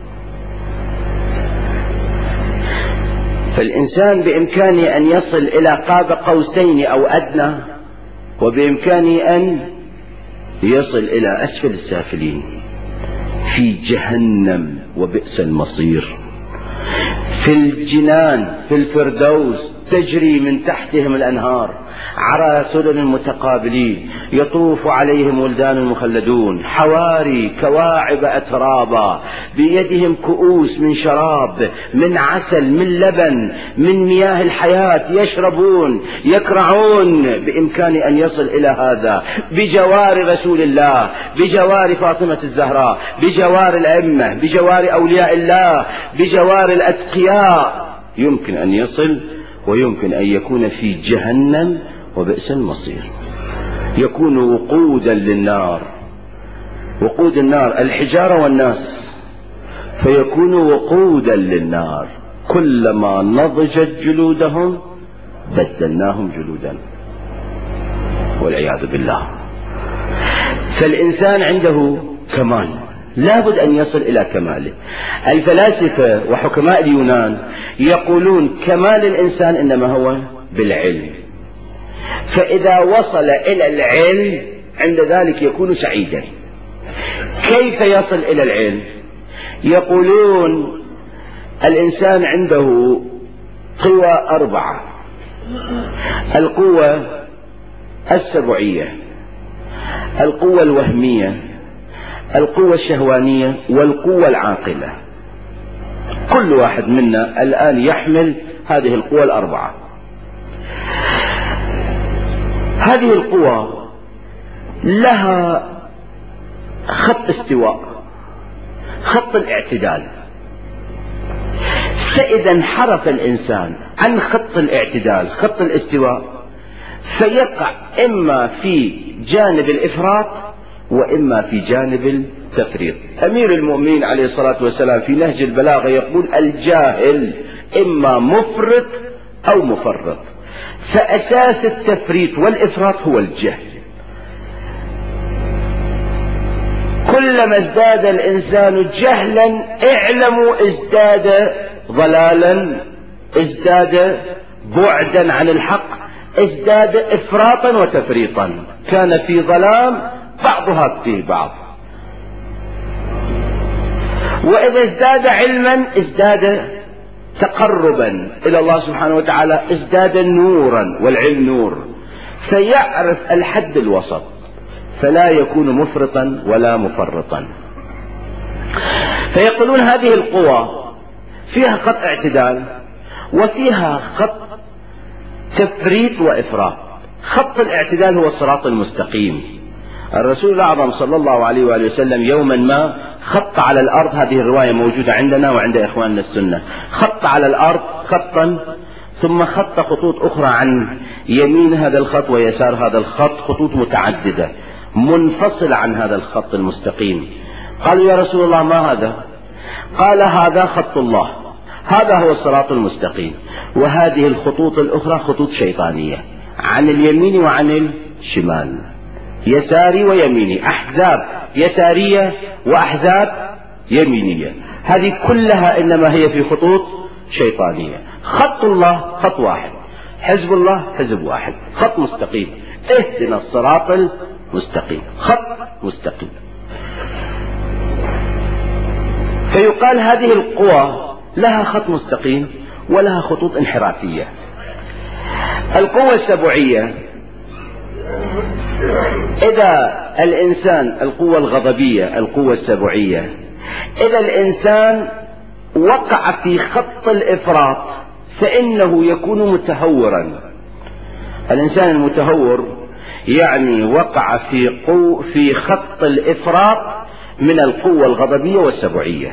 Speaker 1: فالإنسان بإمكانه أن يصل إلى قاب قوسين أو أدنى، وبإمكانه أن يصل إلى أسفل السافلين في جهنم وبئس المصير. في الجنان في الفردوس تجري من تحتهم الأنهار على سرر متقابلين، يطوف عليهم ولدان مخلدون حواري كواعب أترابا، بيدهم كؤوس من شراب، من عسل، من لبن، من مياه الحياة يشربون يكرعون. بإمكان أن يصل إلى هذا بجوار رسول الله، بجوار فاطمة الزهراء، بجوار الأئمة، بجوار أولياء الله، بجوار الأتقياء، يمكن أن يصل. ويمكن أن يكون في جهنم وبئس المصير، يكون وقودا للنار. وقود النار الحجارة والناس، فيكون وقودا للنار. كلما نضجت جلودهم بدلناهم جلودا والعياذ بالله. فالإنسان عنده كمال، لابد أن يصل إلى كماله. الفلاسفة وحكماء اليونان يقولون كمال الإنسان إنما هو بالعلم، فإذا وصل إلى العلم عند ذلك يكون سعيدا. كيف يصل إلى العلم؟ يقولون الإنسان عنده قوى أربعة: القوة السبعية، القوة الوهمية، القوة الشهوانية، والقوة العاقلة. كل واحد منا الآن يحمل هذه القوى الأربعة. هذه القوى لها خط استواء، خط الاعتدال. فإذا انحرف الإنسان عن خط الاعتدال، خط الاستواء، فيقع إما في جانب الإفراط وإما في جانب التفريط. أمير المؤمنين عليه الصلاة والسلام في نهج البلاغة يقول: الجاهل إما مفرط أو مفرط. فأساس التفريط والإفراط هو الجهل. كلما ازداد الإنسان جهلا اعلموا ازداد ضلالا، ازداد بعدا عن الحق، ازداد إفراطا وتفريطا، كان في ظلام بعضها في بعض. وإذا ازداد علما ازداد تقربا إلى الله سبحانه وتعالى، ازداد نورا، والعلم نور، فيعرف الحد الوسط، فلا يكون مفرطا ولا مفرطا. فيقولون هذه القوى فيها خط اعتدال وفيها خط تفريط وإفراط. خط الاعتدال هو الصراط المستقيم. الرسول الأعظم صلى الله عليه وآله وسلم يوما ما خط على الأرض، هذه الرواية موجودة عندنا وعند إخواننا السنة، خط على الأرض خطا ثم خط خطوط أخرى عن يمين هذا الخط ويسار هذا الخط، خطوط متعددة منفصلة عن هذا الخط المستقيم. قالوا يا رسول الله ما هذا؟ قال هذا خط الله، هذا هو الصراط المستقيم، وهذه الخطوط الأخرى خطوط شيطانية عن اليمين وعن الشمال، يساري ويميني، أحزاب يسارية وأحزاب يمينية، هذه كلها إنما هي في خطوط شيطانية. خط الله خط واحد، حزب الله حزب واحد، خط مستقيم، اهدنا الصراط المستقيم، خط مستقيم. فيقال هذه القوى لها خط مستقيم ولها خطوط انحرافية. القوة السبعية إذا الإنسان، القوة الغضبية القوة السبعية، إذا الإنسان وقع في خط الإفراط فإنه يكون متهورا. الإنسان المتهور يعني وقع في قو في خط الإفراط من القوة الغضبية والسبعية.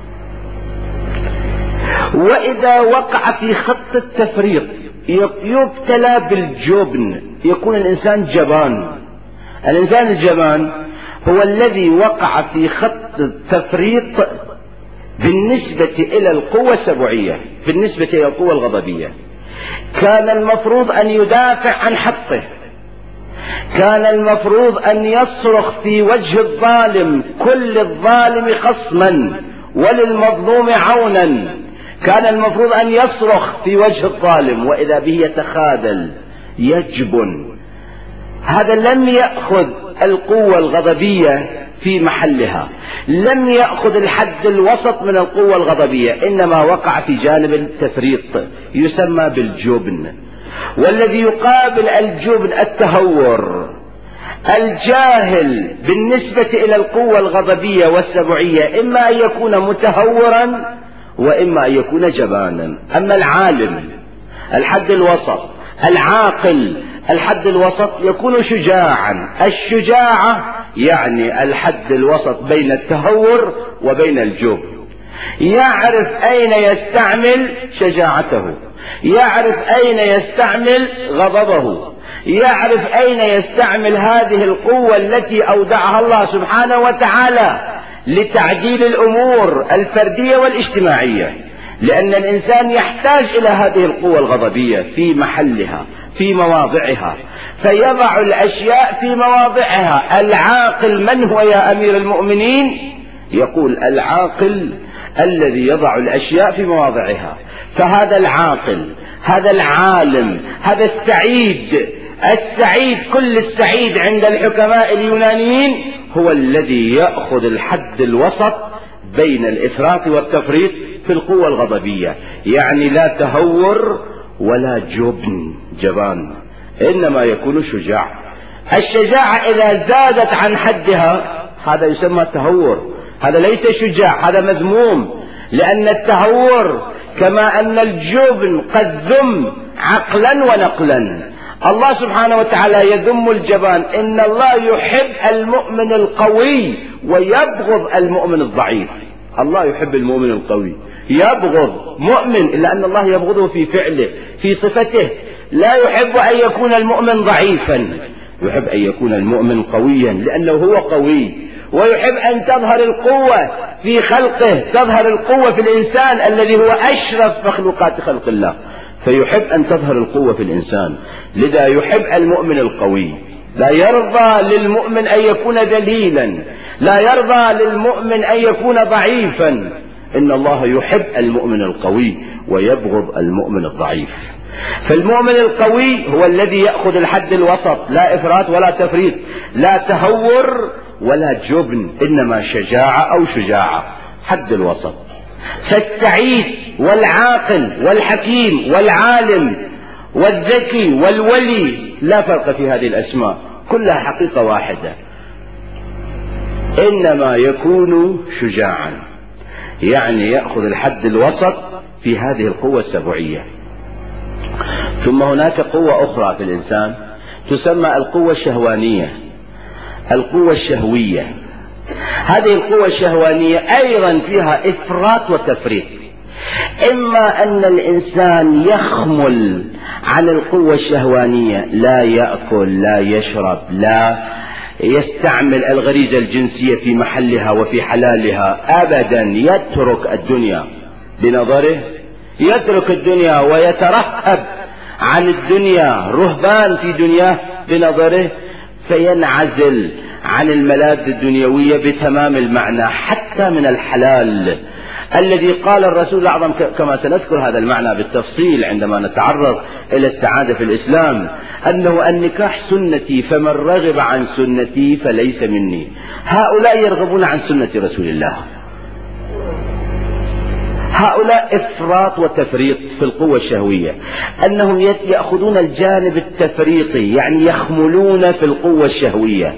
Speaker 1: وإذا وقع في خط التفريط يبتلى بالجبن، يكون الإنسان جبان. الإنسان الجبان هو الذي وقع في خط التفريط بالنسبة إلى القوة السبعية، بالنسبة إلى القوة الغضبية. كان المفروض أن يدافع عن حقه، كان المفروض أن يصرخ في وجه الظالم، كل الظالم خصما وللمظلوم عونا، كان المفروض أن يصرخ في وجه الظالم، وإذا به يتخاذل يجبن. هذا لم يأخذ القوة الغضبية في محلها، لم يأخذ الحد الوسط من القوة الغضبية، إنما وقع في جانب التفريط يسمى بالجبن. والذي يقابل الجبن التهور. الجاهل بالنسبة إلى القوة الغضبية والسبعية إما أن يكون متهورا وإما أن يكون جبانا. أما العالم الحد الوسط، العاقل الحد الوسط، يكون شجاعا. الشجاعة يعني الحد الوسط بين التهور وبين الجبن، يعرف أين يستعمل شجاعته، يعرف أين يستعمل غضبه، يعرف أين يستعمل هذه القوة التي أودعها الله سبحانه وتعالى لتعديل الأمور الفردية والاجتماعية. لأن الإنسان يحتاج إلى هذه القوة الغضبية في محلها في مواضعها، فيضع الأشياء في مواضعها. العاقل من هو يا أمير المؤمنين؟ يقول العاقل الذي يضع الأشياء في مواضعها. فهذا العاقل، هذا العالم، هذا السعيد، السعيد كل السعيد عند الحكماء اليونانيين هو الذي يأخذ الحد الوسط بين الإفراط والتفريط في القوة الغضبية، يعني لا تهور ولا جبن جبان، إنما يكون شجاع. الشجاعة إذا زادت عن حدها هذا يسمى تهور، هذا ليس شجاع، هذا مذموم. لأن التهور كما أن الجبن قد ذم عقلا ونقلا. الله سبحانه وتعالى يذم الجبان. إن الله يحب المؤمن القوي ويبغض المؤمن الضعيف. الله يحب المؤمن القوي، يبغض مؤمن، إلا أن الله يبغضه في فعله في صفته. لا يحب أن يكون المؤمن ضعيفا، يحب أن يكون المؤمن قويا لأنه هو قوي، ويحب أن تظهر القوة في خلقه، تظهر القوة في الإنسان الذي هو أشرف مخلوقات خلق الله. فيحب أن تظهر القوة في الإنسان، لذا يحب المؤمن القوي، لا يرضى للمؤمن أن يكون ذليلا، لا يرضى للمؤمن أن يكون ضعيفا. إن الله يحب المؤمن القوي ويبغض المؤمن الضعيف. فالمؤمن القوي هو الذي يأخذ الحد الوسط، لا إفراط ولا تفريط، لا تهور ولا جبن، إنما شجاعة أو شجاعة، حد الوسط. فالسعيد والعاقل والحكيم والعالم والذكي والولي لا فرق في هذه الأسماء، كلها حقيقة واحدة، إنما يكون شجاعا، يعني يأخذ الحد الوسط في هذه القوة السبعية. ثم هناك قوة أخرى في الإنسان تسمى القوة الشهوانية، القوة الشهوية. هذه القوة الشهوانية أيضا فيها إفراط وتفريط، إما أن الإنسان يخمل عن القوة الشهوانية، لا يأكل لا يشرب لا يستعمل الغريزة الجنسية في محلها وفي حلالها أبدا، يترك الدنيا بنظره، يترك الدنيا ويترهب عن الدنيا، رهبان في دنياه بنظره، فينعزل عن الملاذ الدنيوية بتمام المعنى حتى من الحلال الذي قال الرسول الأعظم، كما سنذكر هذا المعنى بالتفصيل عندما نتعرض إلى السعادة في الإسلام، أنه النكاح سنتي فمن رغب عن سنتي فليس مني. هؤلاء يرغبون عن سنة رسول الله، هؤلاء إفراط وتفريط في القوة الشهوية، أنهم يأخذون الجانب التفريطي، يعني يخملون في القوة الشهوية.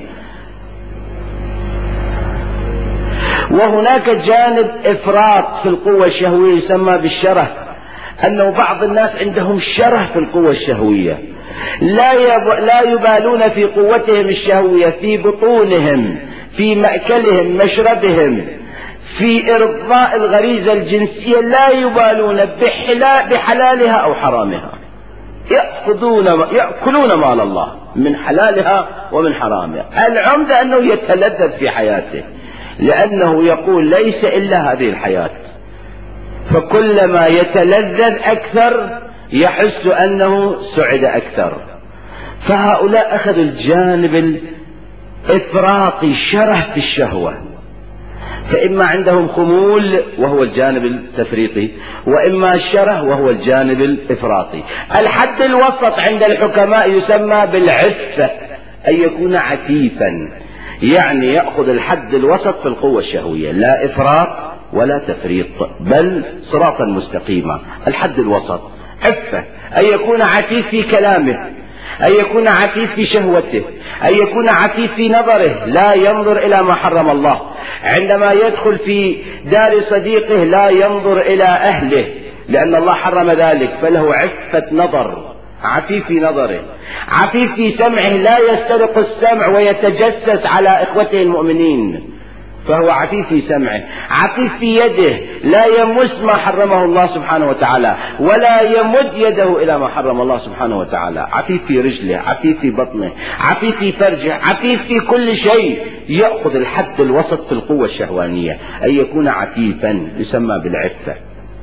Speaker 1: وهناك جانب إفراط في القوة الشهوية يسمى بالشره، أنه بعض الناس عندهم شره في القوة الشهوية، لا يب... لا يبالون في قوتهم الشهوية، في بطونهم، في مأكلهم، مشربهم، في إرضاء الغريزة الجنسية، لا يبالون بحلا... بحلالها أو حرامها، يأخذون يأكلون مال الله من حلالها ومن حرامها. العمدة أنه يتلذذ في حياته، لأنه يقول ليس إلا هذه الحياة، فكلما يتلذذ أكثر يحس أنه سعد أكثر. فهؤلاء أخذوا الجانب الإفراطي، شره في الشهوة، فإما عندهم خمول وهو الجانب التفريطي، وإما الشره وهو الجانب الإفراطي. الحد الوسط عند الحكماء يسمى بالعفة، أن يكون عفيفا، يعني يأخذ الحد الوسط في القوة الشهوية، لا إفراط ولا تفريط، بل صراطا مستقيما. الحد الوسط عفة، أن يكون عفيف في كلامه، أن يكون عفيف في شهوته، أن يكون عفيف في نظره، لا ينظر إلى ما حرم الله. عندما يدخل في دار صديقه لا ينظر إلى أهله، لأن الله حرم ذلك، فله عفة نظر، عفيف في نظره، عفيف في سمعه، لا يسترق السمع ويتجسس على إخوته المؤمنين، فهو عفيف في سمعه. عفيف في يده، لا يمس ما حرمه الله سبحانه وتعالى، ولا يمد يده إلى ما حرم الله سبحانه وتعالى. عفيف في رجله، عفيف في بطنه، عفيف في فرجه، عفيف في كل شيء. يأخذ الحد الوسط في القوة الشهوانية، أن يكون عفيفا، يسمى بالعفة.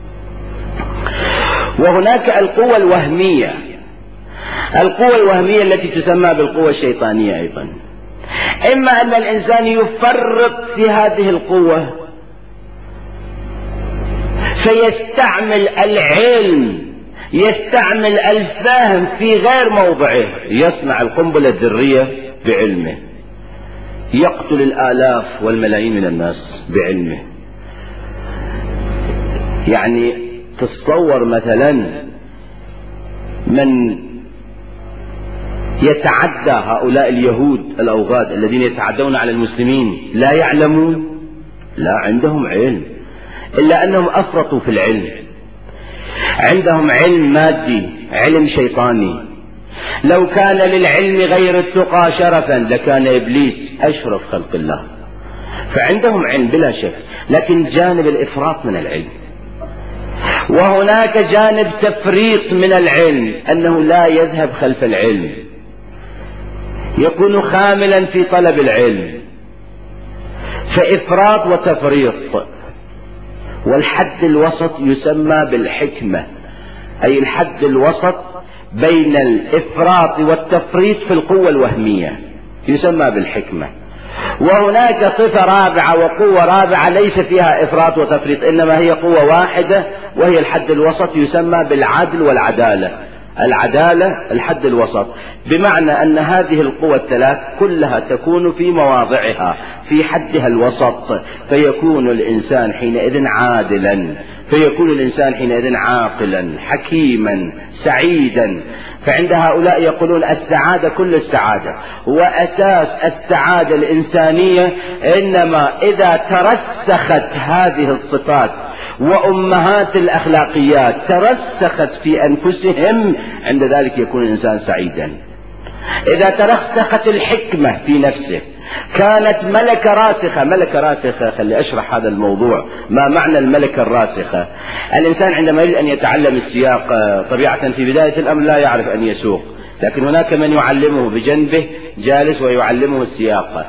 Speaker 1: وهناك القوة الوهمية، القوة الوهمية التي تسمى بالقوة الشيطانية أيضا. إما أن الإنسان يفرط في هذه القوة فيستعمل العلم، يستعمل الفهم في غير موضعه، يصنع القنبلة الذرية بعلمه، يقتل الآلاف والملايين من الناس بعلمه. يعني تصور مثلا من يتعدى، هؤلاء اليهود الأوغاد الذين يتعدون على المسلمين لا يعلمون، لا عندهم علم، إلا أنهم أفرطوا في العلم، عندهم علم مادي، علم شيطاني. لو كان للعلم غير التقى شرفا لكان إبليس أشرف خلق الله. فعندهم علم بلا شك، لكن جانب الإفراط من العلم. وهناك جانب تفريط من العلم، أنه لا يذهب خلف العلم، يكون خاملا في طلب العلم، فإفراط وتفريط. والحد الوسط يسمى بالحكمة، أي الحد الوسط بين الإفراط والتفريط في القوة الوهمية، يسمى بالحكمة. وهناك صفة رابعة وقوة رابعة ليس فيها إفراط وتفريط، إنما هي قوة واحدة وهي الحد الوسط، يسمى بالعدل والعدالة. العدالة الحد الوسط، بمعنى أن هذه القوى الثلاث كلها تكون في مواضعها في حدها الوسط، فيكون الإنسان حينئذ عادلا، فيكون الإنسان حينئذ عاقلا حكيما سعيدا. فعند هؤلاء يقولون السعادة كل السعادة، وأساس السعادة الإنسانية إنما إذا ترسخت هذه الصفات وأمهات الأخلاقيات ترسخت في أنفسهم، عند ذلك يكون الإنسان سعيدا. إذا ترسخت الحكمة في نفسه، كانت ملكة راسخة. ملكة راسخة، خلي أشرح هذا الموضوع، ما معنى الملكة الراسخة؟ الإنسان عندما يريد أن يتعلم السياق طبيعة في بداية الأمر لا يعرف أن يسوق، لكن هناك من يعلمه بجنبه جالس ويعلمه السياق،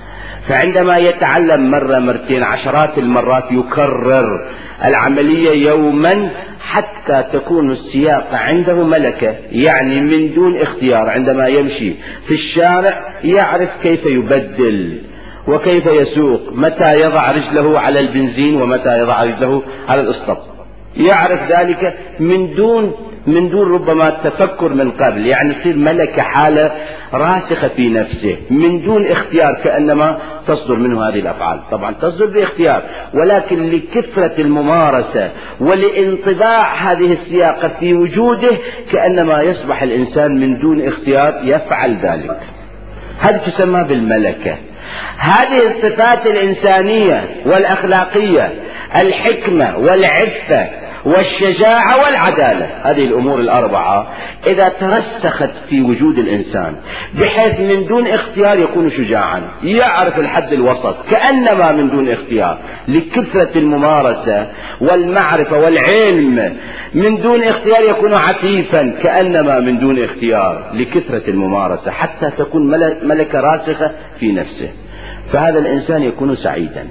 Speaker 1: فعندما يتعلم مرة مرتين عشرات المرات يكرر العملية يوما حتى تكون السياق عنده ملكة، يعني من دون اختيار. عندما يمشي في الشارع يعرف كيف يبدل وكيف يسوق، متى يضع رجله على البنزين ومتى يضع رجله على الاسطب، يعرف ذلك من دون من دون ربما تفكر من قبل، يعني تصير ملكة، حالة راسخة في نفسه من دون اختيار، كأنما تصدر منه هذه الأفعال. طبعا تصدر باختيار، ولكن لكثرة الممارسة ولانطباع هذه السياقة في وجوده كأنما يصبح الإنسان من دون اختيار يفعل ذلك. هذه تسمى بالملكة. هذه الصفات الإنسانية والأخلاقية، الحكمة والعفة والشجاعة والعدالة، هذه الأمور الأربعة إذا ترسخت في وجود الإنسان بحيث من دون اختيار يكون شجاعا، يعرف الحد الوسط كأنما من دون اختيار، لكثرة الممارسة والمعرفة والعلم من دون اختيار يكون عفيفا كأنما من دون اختيار، لكثرة الممارسة حتى تكون ملكة راسخة في نفسه، فهذا الإنسان يكون سعيدا.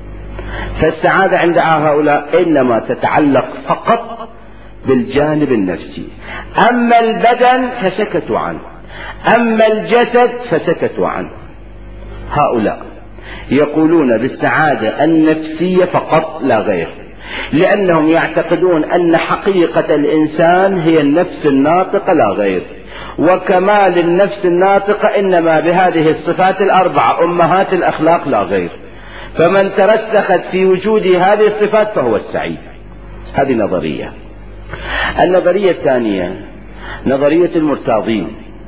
Speaker 1: فالسعادة عند هؤلاء إنما تتعلق فقط بالجانب النفسي، أما البدن فسكتوا عنه، أما الجسد فسكتوا عنه. هؤلاء يقولون بالسعادة النفسية فقط لا غير، لأنهم يعتقدون أن حقيقة الإنسان هي النفس الناطقة لا غير، وكمال النفس الناطقة إنما بهذه الصفات الأربعة أمهات الأخلاق لا غير. فمن ترسخت في وجود هذه الصفات فهو السعيد. هذه نظرية. النظرية الثانية نظرية المرتاضين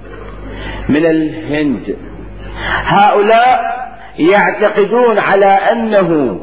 Speaker 1: من الهند. هؤلاء يعتقدون على أنه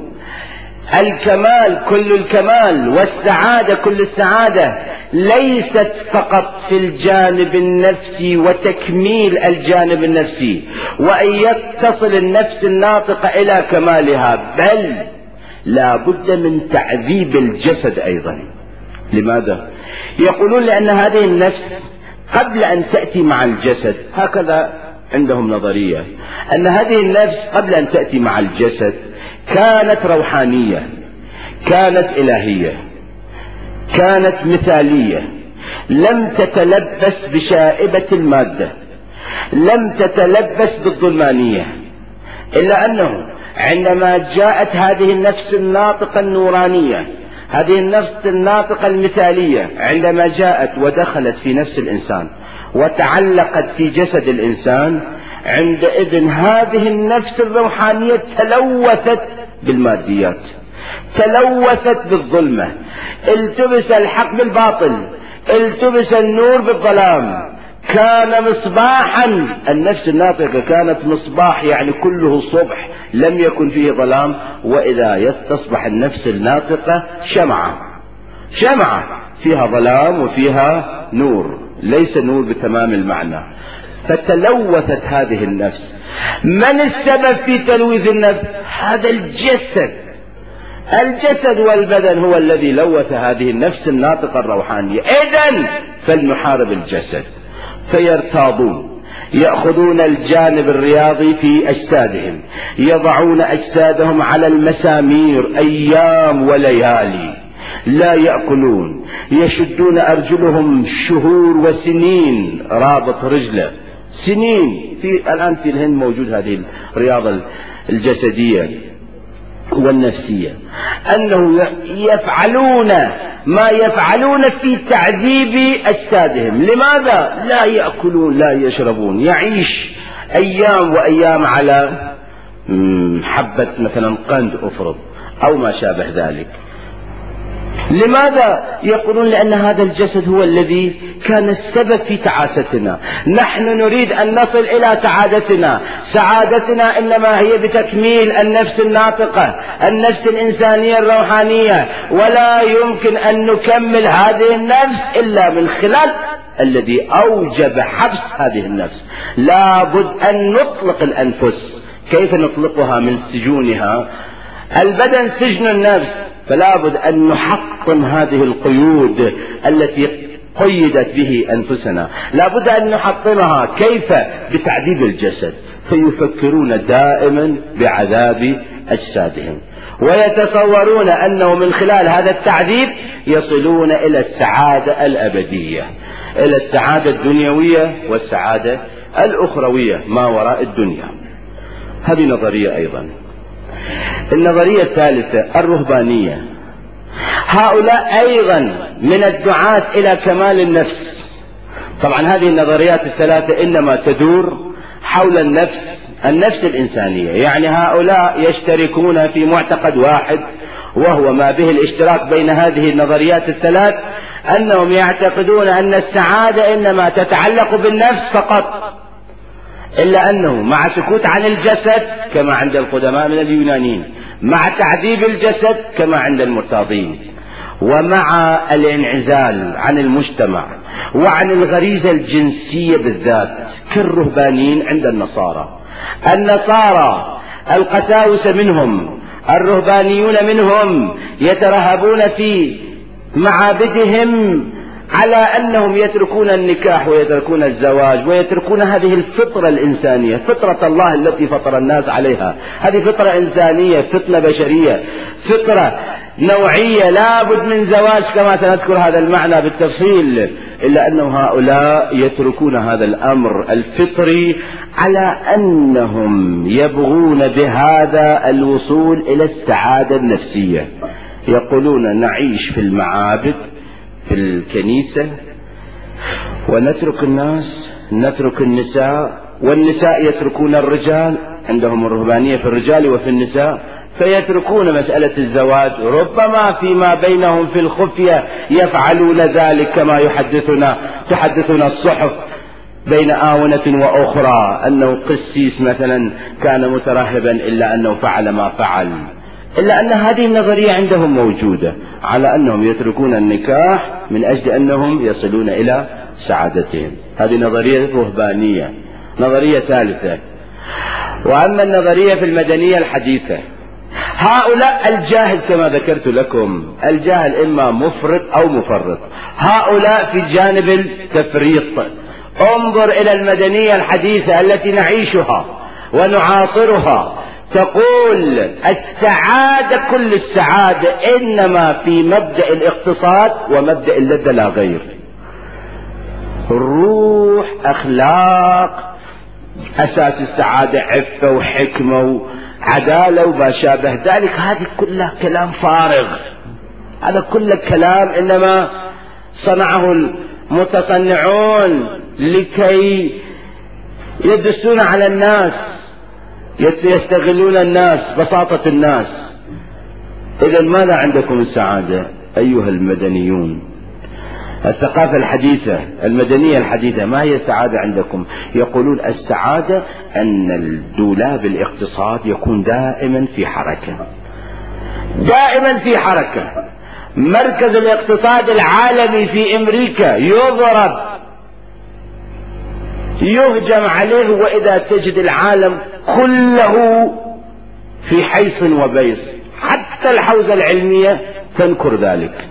Speaker 1: الكمال كل الكمال والسعادة كل السعادة ليست فقط في الجانب النفسي وتكميل الجانب النفسي وأن يتصل النفس الناطقة إلى كمالها، بل لا بد من تعذيب الجسد أيضا. لماذا؟ يقولون لأن هذه النفس قبل أن تأتي مع الجسد، هكذا عندهم نظرية، أن هذه النفس قبل أن تأتي مع الجسد كانت روحانية، كانت إلهية، كانت مثالية، لم تتلبس بشائبة المادة، لم تتلبس بالظلمانية، إلا أنه عندما جاءت هذه النفس الناطقة النورانية، هذه النفس الناطقة المثالية، عندما جاءت ودخلت في نفس الإنسان وتعلقت في جسد الإنسان، عندئذ هذه النفس الروحانية تلوثت بالماديات، تلوثت بالظلمة، التبس الحق بالباطل، التبس النور بالظلام. كان مصباحا، النفس الناطقة كانت مصباح، يعني كله صبح لم يكن فيه ظلام. وإذا يستصبح النفس الناطقة شمعة، شمعة فيها ظلام وفيها نور، ليس نور بتمام المعنى. فتلوثت هذه النفس. من السبب في تلويث النفس؟ هذا الجسد. الجسد والبدن هو الذي لوث هذه النفس الناطقة الروحانية. إذن فلنحارب الجسد. فيرتاضون، يأخذون الجانب الرياضي في أجسادهم، يضعون أجسادهم على المسامير أيام وليالي، لا يأكلون، يشدون أرجلهم شهور وسنين رابط رجله سنين. في الآن في الهند موجود هذه الرياضة الجسدية والنفسية، أنه يفعلون ما يفعلون في تعذيب أجسادهم. لماذا؟ لا يأكلون لا يشربون، يعيش أيام وأيام على حبة مثلا قند أفرض أو ما شابه ذلك. لماذا؟ يقولون لأن هذا الجسد هو الذي كان السبب في تعاستنا. نحن نريد أن نصل إلى سعادتنا. سعادتنا إنما هي بتكميل النفس الناطقة، النفس الإنسانية الروحانية، ولا يمكن أن نكمل هذه النفس إلا من خلال الذي أوجب حبس هذه النفس. لا بد أن نطلق الأنفس. كيف نطلقها من سجونها؟ البدن سجن النفس، فلا بد أن نحطم هذه القيود التي قيدت به أنفسنا. لا بد أن نحطمها. كيف؟ بتعذيب الجسد. فيفكرون دائما بعذاب أجسادهم، ويتصورون أنه من خلال هذا التعذيب يصلون إلى السعادة الأبدية، إلى السعادة الدنيوية والسعادة الأخروية ما وراء الدنيا. هذه نظرية أيضا. النظرية الثالثة الرهبانية. هؤلاء أيضا من الدعاة إلى كمال النفس. طبعا هذه النظريات الثلاثة إنما تدور حول النفس، النفس الإنسانية. يعني هؤلاء يشتركون في معتقد واحد، وهو ما به الاشتراك بين هذه النظريات الثلاث، أنهم يعتقدون أن السعادة إنما تتعلق بالنفس فقط، إلا أنه مع سكوت عن الجسد كما عند القدماء من اليونانيين، مع تعذيب الجسد كما عند المرتاضين، ومع الانعزال عن المجتمع وعن الغريزة الجنسية بالذات كالرهبانيين عند النصارى. النصارى القساوسة منهم، الرهبانيون منهم يترهبون في معابدهم على أنهم يتركون النكاح ويتركون الزواج ويتركون هذه الفطرة الإنسانية، فطرة الله التي فطر الناس عليها. هذه فطرة إنسانية، فطرة بشرية، فطرة نوعية، لا بد من زواج كما سنذكر هذا المعنى بالتفصيل. إلا أن هؤلاء يتركون هذا الأمر الفطري على أنهم يبغون بهذا الوصول إلى السعادة النفسية. يقولون نعيش في المعابد في الكنيسة ونترك الناس، نترك النساء، والنساء يتركون الرجال، عندهم الرهبانية في الرجال وفي النساء، فيتركون مسألة الزواج. ربما فيما بينهم في الخفية يفعلون ذلك كما يحدثنا تحدثنا الصحف بين آونة وأخرى أنه قسيس مثلا كان مترهبا إلا أنه فعل ما فعل. إلا أن هذه النظرية عندهم موجودة على أنهم يتركون النكاح من أجل أنهم يصلون إلى سعادتهم. هذه نظرية رهبانية. نظرية ثالثة. وأما النظرية في المدنية الحديثة، هؤلاء الجاهل كما ذكرت لكم، الجاهل إما مفرط أو مفرط، هؤلاء في جانب التفريط. انظر إلى المدنية الحديثة التي نعيشها ونعاصرها، تقول السعادة كل السعادة إنما في مبدأ الاقتصاد ومبدأ اللذة لا غير. الروح، أخلاق، أساس السعادة عفة وحكمة وعدالة وما شابه ذلك. هذه كلها كلام فارغ، هذا كله كلام إنما صنعه المتصنعون لكي يدسون على الناس، يستغلون الناس، بساطة الناس. إذا ماذا عندكم السعادة أيها المدنيون؟ الثقافة الحديثة المدنية الحديثة ما هي السعادة عندكم؟ يقولون السعادة أن الدولاب الاقتصاد يكون دائما في حركة، دائما في حركة. مركز الاقتصاد العالمي في أمريكا يضرب، يهجم عليه، وإذا تجد العالم كله في حيص وبيص، حتى الحوزة العلمية تنكر ذلك.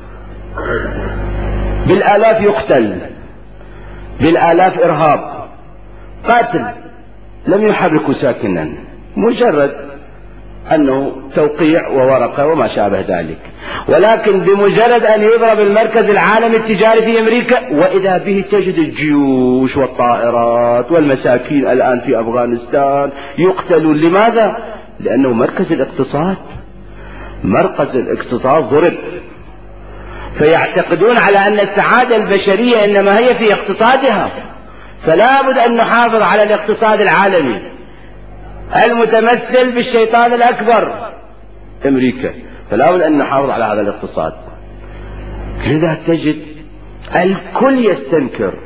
Speaker 1: بالآلاف يقتل، بالآلاف إرهاب، قاتل، لم يحركوا ساكنا، مجرد أنه توقيع وورقة وما شابه ذلك، ولكن بمجرد أن يضرب المركز العالمي التجاري في أمريكا وإذا به تجد الجيوش والطائرات والمساكين الآن في أفغانستان يقتلون. لماذا؟ لأنه مركز الاقتصاد، مركز الاقتصاد ضرب. فيعتقدون على أن السعادة البشرية إنما هي في اقتصادها، فلا بد أن نحافظ على الاقتصاد العالمي المتمثل بالشيطان الأكبر أمريكا، فلا بد أن نحافظ على هذا الاقتصاد. لذا تجد الكل يستنكر.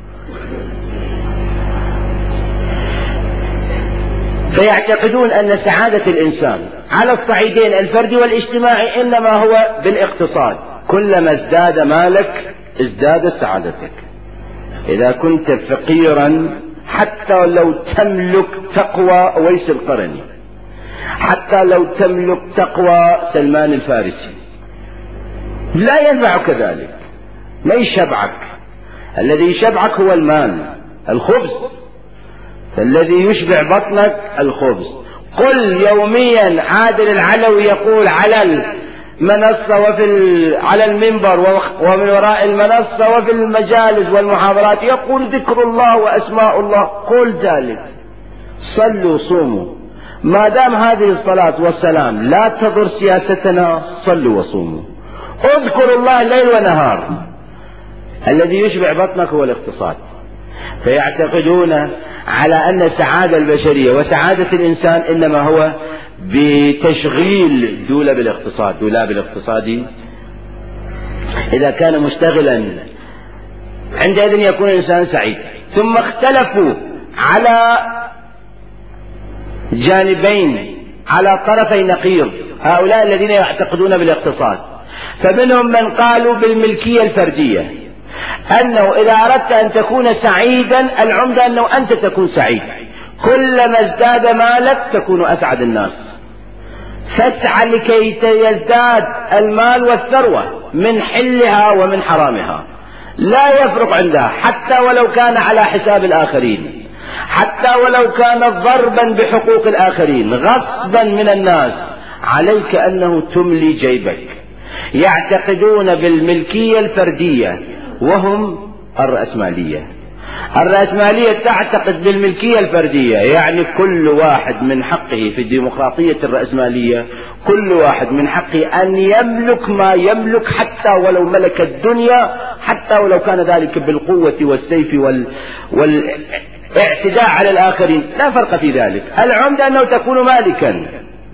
Speaker 1: فيعتقدون أن سعادة الإنسان على الصعيدين الفردي والاجتماعي إنما هو بالاقتصاد. كلما ازداد مالك ازدادت سعادتك. إذا كنت فقيرا حتى لو تملك تقوى أويس القرني، حتى لو تملك تقوى سلمان الفارسي، لا ينفعك ذلك، ما يشبعك. الذي يشبعك هو المال، الخبز. فالذي يشبع بطنك الخبز. قل يوميا عادل العلوي يقول على المنصة وفي على المنبر ومن وراء المنصة وفي المجالس والمحاضرات يقول ذكر الله وأسماء الله. قل ذلك، صلوا صوموا، ما دام هذه الصلاة والسلام لا تضر سياستنا صلوا وصوموا، اذكروا الله ليل ونهار. الذي يشبع بطنك هو الاقتصاد. فيعتقدون على أن السعادة البشرية وسعادة الإنسان إنما هو بتشغيل دولاب الاقتصاد. دولاب الاقتصادي إذا كان مشتغلا عندئذ يكون الإنسان سعيد. ثم اختلفوا على جانبين، على طرفي نقيض هؤلاء الذين يعتقدون بالاقتصاد. فمنهم من قالوا بالملكية الفردية، أنه إذا أردت أن تكون سعيدا العمدة أنه أنت تكون سعيد، كلما ازداد مالك تكون أسعد الناس. فاسعى لكي يزداد المال والثروة من حلها ومن حرامها، لا يفرق عندها، حتى ولو كان على حساب الآخرين، حتى ولو كان ضربا بحقوق الآخرين، غصبا من الناس، عليك أنه تملي جيبك. يعتقدون بالملكية الفردية وهم الرأسمالية. الرأسمالية تعتقد بالملكية الفردية، يعني كل واحد من حقه في الديمقراطية الرأسمالية كل واحد من حقه أن يملك ما يملك، حتى ولو ملك الدنيا، حتى ولو كان ذلك بالقوة والسيف وال... والاعتداء على الآخرين، لا فرق في ذلك. العمدة أنه تكون مالكا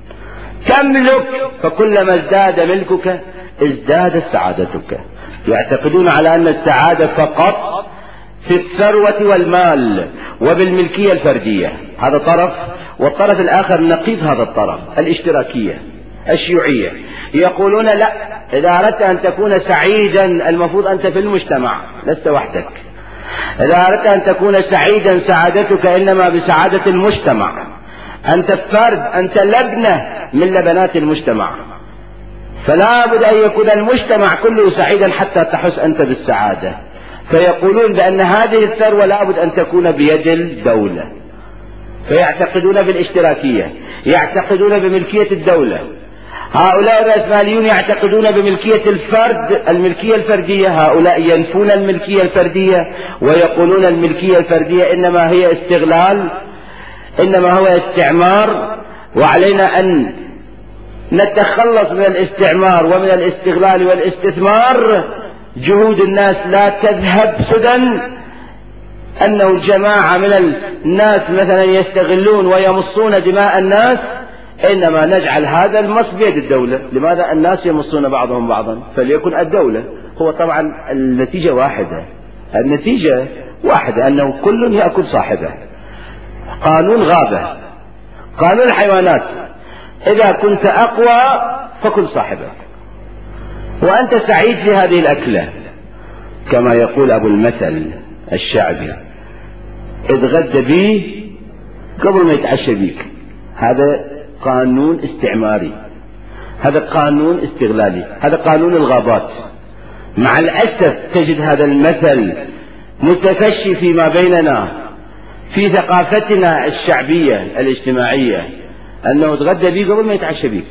Speaker 1: تملك، فكلما ازداد ملكك ازدادت سعادتك. يعتقدون على أن السعادة فقط في الثروة والمال وبالملكية الفردية، هذا طرف. والطرف الآخر نقيض هذا الطرف، الاشتراكية الشيوعية، يقولون لا، إذا أردت أن تكون سعيدا المفروض أنت في المجتمع لست وحدك. إذا أردت أن تكون سعيدا سعادتك إنما بسعادة المجتمع، أنت فرد، أنت لبنة من لبنات المجتمع، فلا بد أن يكون المجتمع كله سعيدا حتى تحس أنت بالسعادة. فيقولون بأن هذه الثروة لا بد أن تكون بيد الدولة. فيعتقدون بالاشتراكية، يعتقدون بملكية الدولة. هؤلاء الرأسماليون يعتقدون بملكية الفرد، الملكية الفردية. هؤلاء ينفون الملكية الفردية ويقولون الملكية الفردية إنما هي استغلال، إنما هو استعمار، وعلينا أن نتخلص من الاستعمار ومن الاستغلال والاستثمار. جهود الناس لا تذهب سدى، أنه جماعة من الناس مثلا يستغلون ويمصون دماء الناس، إنما نجعل هذا المص بيد الدولة. لماذا؟ الناس يمصون بعضهم بعضا، فليكن الدولة. هو طبعا النتيجة واحدة، النتيجة واحدة، أنه كل يأكل صاحبه. قانون غابة، قانون الحيوانات، إذا كنت أقوى فكل صاحبك وأنت سعيد في هذه الأكلة. كما يقول أبو المثل الشعبي، اتغدى بي قبل ما يتعشى بيك. هذا قانون استعماري، هذا قانون استغلالي، هذا قانون الغابات. مع الأسف تجد هذا المثل متفشي فيما بيننا في ثقافتنا الشعبية الاجتماعية. أنه تغدى بيه قبل ما يتعشى بيك.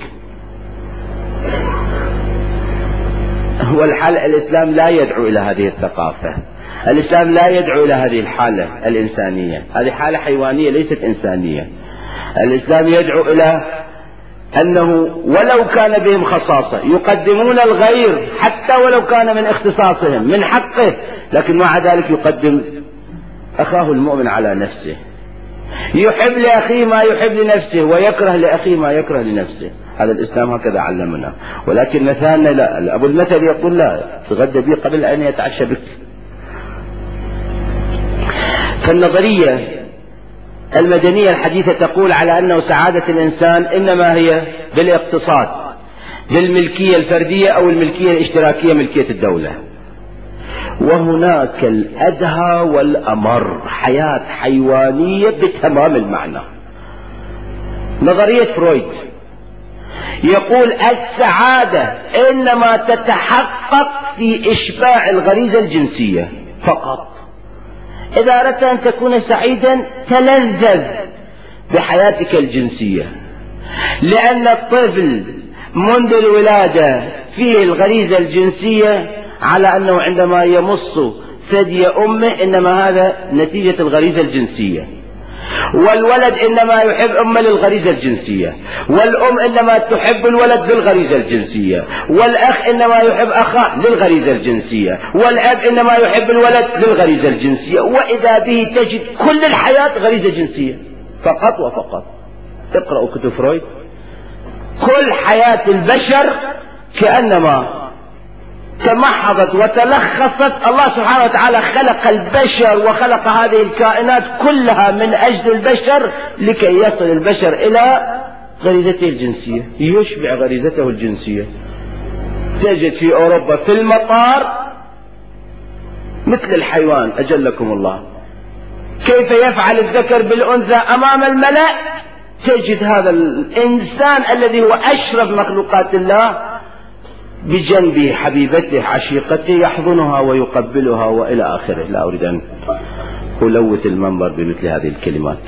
Speaker 1: هو الحال الإسلام لا يدعو إلى هذه الثقافة، الإسلام لا يدعو إلى هذه الحالة الإنسانية، هذه حالة حيوانية ليست إنسانية. الإسلام يدعو إلى أنه ولو كان بهم خصاصة يقدمون الغير حتى ولو كان من اختصاصهم من حقه، لكن مع ذلك يقدم أخاه المؤمن على نفسه، يحب لأخيه ما يحب لنفسه ويكره لأخيه ما يكره لنفسه. هذا الإسلام هكذا علمنا. ولكن مثالنا لا، أبو المثل يقول لا تغدى بي قبل أن يتعشى بك. فالنظرية المدنية الحديثة تقول على أنه سعادة الإنسان إنما هي بالاقتصاد، بالملكية الفردية أو الملكية الاشتراكية، ملكية الدولة. وهناك الأدهى والأمر، حياة حيوانية بتمام المعنى. نظرية فرويد يقول السعادة إنما تتحقق في إشباع الغريزة الجنسية فقط. إذا أردت أن تكون سعيدا تلذذ بحياتك الجنسية، لأن الطفل منذ الولادة فيه الغريزة الجنسية على أنه عندما يمص ثدي أمه إنما هذا نتيجة الغريزة الجنسية، والولد إنما يحب أمه للغريزة الجنسية، والأم إنما تحب الولد للغريزة الجنسية، والأخ إنما يحب أخاه للغريزة الجنسية، والأب إنما يحب الولد للغريزة الجنسية. وإذا به تجد كل الحياة غريزة جنسية فقط وفقط. اقرأوا كتب فرويد، كل حياة البشر كأنما تمحضت وتلخصت. الله سبحانه وتعالى خلق البشر وخلق هذه الكائنات كلها من أجل البشر لكي يصل البشر إلى غريزته الجنسية، يشبع غريزته الجنسية. تجد في أوروبا في المطار مثل الحيوان أجلكم الله كيف يفعل الذكر بالأنثى أمام الملأ، تجد هذا الإنسان الذي هو أشرف مخلوقات الله بجنب حبيبته عشيقته يحضنها ويقبلها وإلى آخره. لا أريد أن ألوث المنبر بمثل هذه الكلمات.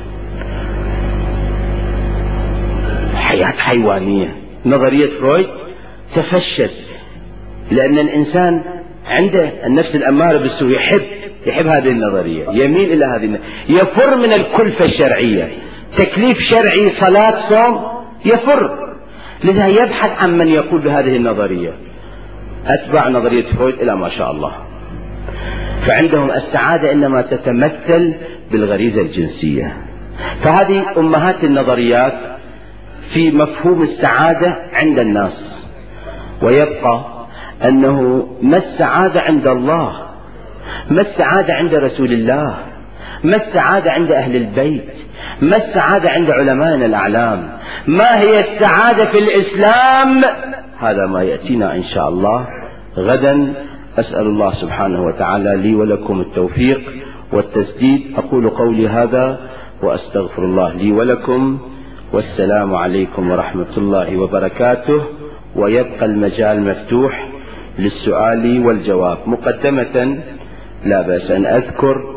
Speaker 1: حياة حيوانية. نظرية فرويد تفشت لأن الإنسان عنده النفس الأمارة بالسوء، يحب يحب هذه النظرية، يميل إلى هذه النظرية، يفر من الكلفة الشرعية، تكليف شرعي صلاة صوم يفر، لذا يبحث عن من يقول بهذه النظرية. أتبع نظرية فرويد إلى ما شاء الله، فعندهم السعادة إنما تتمثل بالغريزة الجنسية. فهذه أمهات النظريات في مفهوم السعادة عند الناس. ويبقى أنه ما السعادة عند الله، ما السعادة عند رسول الله، ما السعادة عند أهل البيت، ما السعادة عند علمائنا الأعلام، ما هي السعادة في الإسلام؟ هذا ما يأتينا إن شاء الله غدا. أسأل الله سبحانه وتعالى لي ولكم التوفيق والتسديد. أقول قولي هذا وأستغفر الله لي ولكم، والسلام عليكم ورحمة الله وبركاته. ويبقى المجال مفتوح للسؤال والجواب. مقدمة لا بأس أن أذكر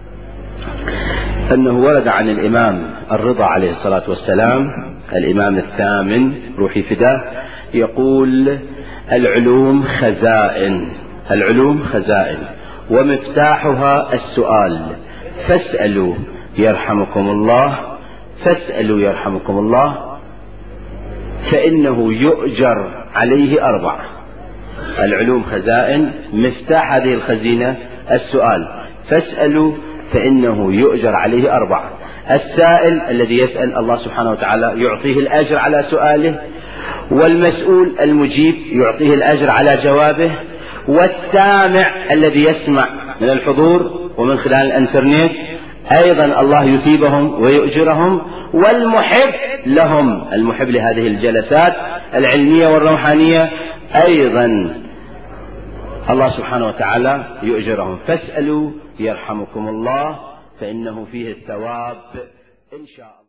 Speaker 1: أنه ورد عن الإمام الرضا عليه الصلاة والسلام، الإمام الثامن روحي فداه، يقول العلوم خزائن، العلوم خزائن ومفتاحها السؤال، فاسألوا يرحمكم الله، فاسألوا يرحمكم الله، فإنه يؤجر عليه أربع. العلوم خزائن، مفتاح هذه الخزينة السؤال، فاسألوا فإنه يؤجر عليه أربع. السائل الذي يسأل الله سبحانه وتعالى يعطيه الأجر على سؤاله، والمسؤول المجيب يعطيه الأجر على جوابه، والسامع الذي يسمع من الحضور ومن خلال الانترنت أيضا الله يثيبهم ويؤجرهم، والمحب لهم، المحب لهذه الجلسات العلمية والروحانية أيضا الله سبحانه وتعالى يؤجرهم. فاسألوا يرحمكم الله فإنه فيه الثواب إن شاء الله.